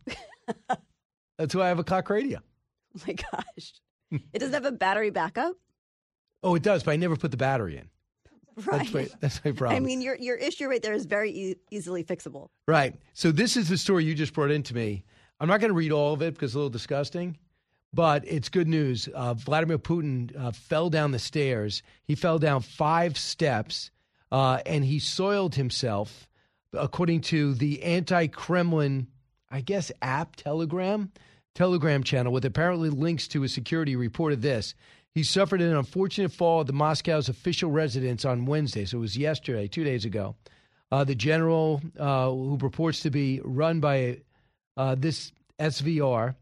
That's why I have a clock radio. Oh my gosh. It doesn't have a battery backup? Oh, it does, but I never put the battery in. Right. That's my problem. I mean, your issue right there is very easily fixable. Right. So this is the story you just brought into me. I'm not going to read all of it because it's a little disgusting, but it's good news. Vladimir Putin fell down the stairs. He fell down 5 steps, and he soiled himself, according to the anti-Kremlin, I guess, app, Telegram channel, with apparently links to his security, reported this. He suffered an unfortunate fall at the Moscow's official residence on Wednesday, so it was yesterday, 2 days ago. The general, who purports to be run by this SVR,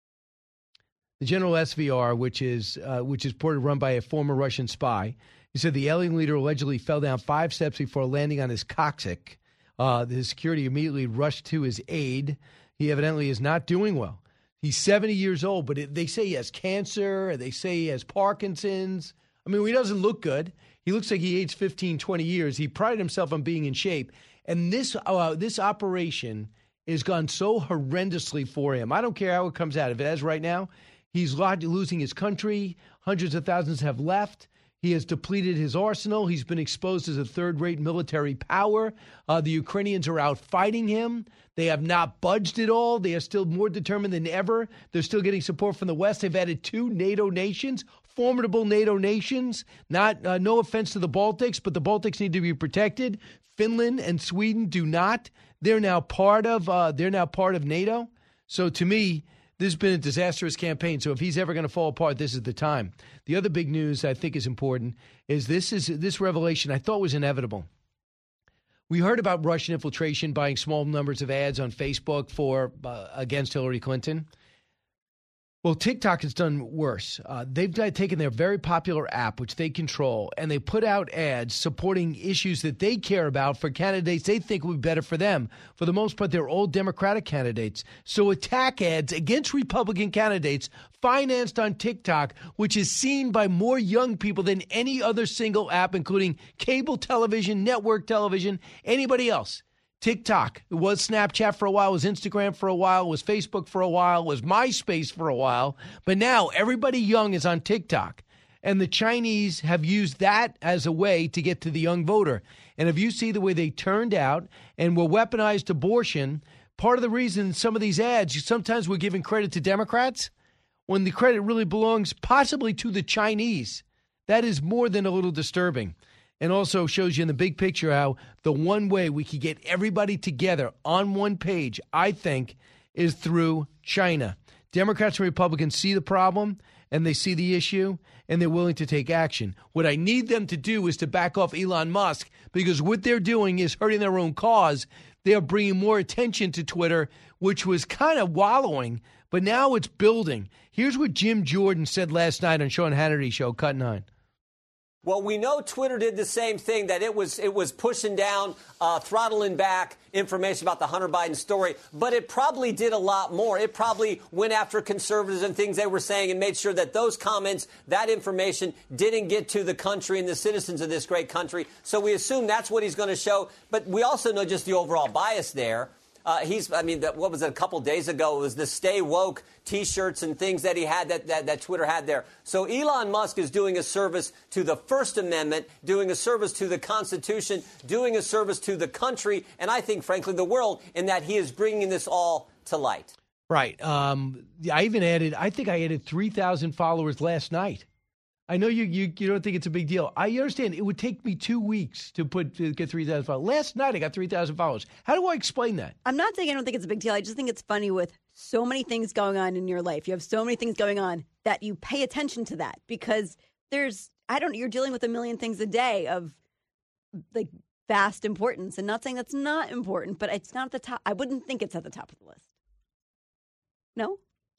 the General SVR, which is reported run by a former Russian spy, he said the alien leader allegedly fell down 5 steps before landing on his coccyx. His security immediately rushed to his aid. He evidently is not doing well. He's 70 years old, but they say he has cancer. They say he has Parkinson's. I mean, he doesn't look good. He looks like he aged 15, 20 years. He prided himself on being in shape. And this operation has gone so horrendously for him. I don't care how it comes out. If it has right now, he's losing his country. Hundreds of thousands have left. He has depleted his arsenal. He's been exposed as a third-rate military power. The Ukrainians are out fighting him. They have not budged at all. They are still more determined than ever. They're still getting support from the West. They've added 2 NATO nations, formidable NATO nations. No offense to the Baltics, but the Baltics need to be protected. Finland and Sweden do not. They're now part of NATO. So to me, this has been a disastrous campaign. So if he's ever going to fall apart, this is the time. The other big news I think is important is this revelation I thought was inevitable. We heard about Russian infiltration, buying small numbers of ads on Facebook against Hillary Clinton. Well, TikTok has done worse. They've taken their very popular app, which they control, and they put out ads supporting issues that they care about for candidates they think would be better for them. For the most part, they're all Democratic candidates. So attack ads against Republican candidates financed on TikTok, which is seen by more young people than any other single app, including cable television, network television, anybody else. TikTok. It was Snapchat for a while, it was Instagram for a while, it was Facebook for a while, it was MySpace for a while. But now everybody young is on TikTok. And the Chinese have used that as a way to get to the young voter. And if you see the way they turned out and were weaponized abortion, part of the reason some of these ads, sometimes we're giving credit to Democrats when the credit really belongs possibly to the Chinese. That is more than a little disturbing. And also shows you in the big picture how the one way we could get everybody together on one page, I think, is through China. Democrats and Republicans see the problem and they see the issue and they're willing to take action. What I need them to do is to back off Elon Musk, because what they're doing is hurting their own cause. They are bringing more attention to Twitter, which was kind of wallowing, but now it's building. Here's what Jim Jordan said last night on Sean Hannity's show, Cut 9. Well, we know Twitter did the same thing, that it was pushing down, throttling back information about the Hunter Biden story, but it probably did a lot more. It probably went after conservatives and things they were saying and made sure that those comments, that information didn't get to the country and the citizens of this great country. So we assume that's what he's going to show. But we also know just the overall bias there. What was it, a couple days ago? It was the Stay Woke T-shirts and things that he had, that Twitter had there. So Elon Musk is doing a service to the First Amendment, doing a service to the Constitution, doing a service to the country, and I think, frankly, the world, in that he is bringing this all to light. Right. I added 3,000 followers last night. I know you don't think it's a big deal. I understand it would take me 2 weeks to get 3,000 followers. Last night I got 3,000 followers. How do I explain that? I'm not saying I don't think it's a big deal. I just think it's funny with so many things going on in your life. You have so many things going on that you pay attention to that, because you're dealing with a million things a day of like vast importance, and not saying that's not important, but it's not at the top. I wouldn't think it's at the top of the list. No?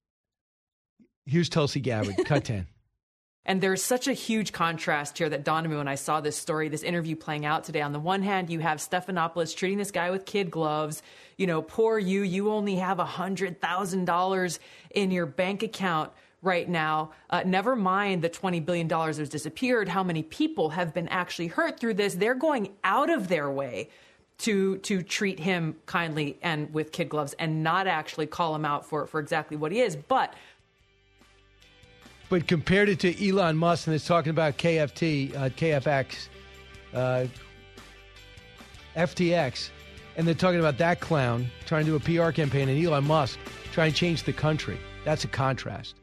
Here's Tulsi Gabbard, Cut 10. And there's such a huge contrast here that dawned on me when I saw this story, this interview playing out today. On the one hand, you have Stephanopoulos treating this guy with kid gloves. You know, poor you only have $100,000 in your bank account right now. Never mind the $20 billion that's disappeared. How many people have been actually hurt through this? They're going out of their way to treat him kindly and with kid gloves and not actually call him out for exactly what he is. But compared it to Elon Musk, and it's talking about KFX, FTX, and they're talking about that clown trying to do a PR campaign, and Elon Musk trying to change the country. That's a contrast.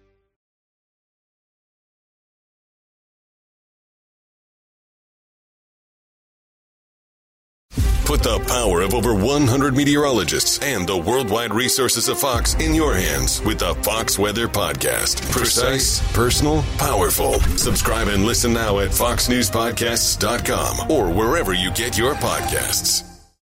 Put the power of over 100 meteorologists and the worldwide resources of Fox in your hands with the Fox Weather Podcast. Precise, personal, powerful. Subscribe and listen now at foxnewspodcasts.com or wherever you get your podcasts.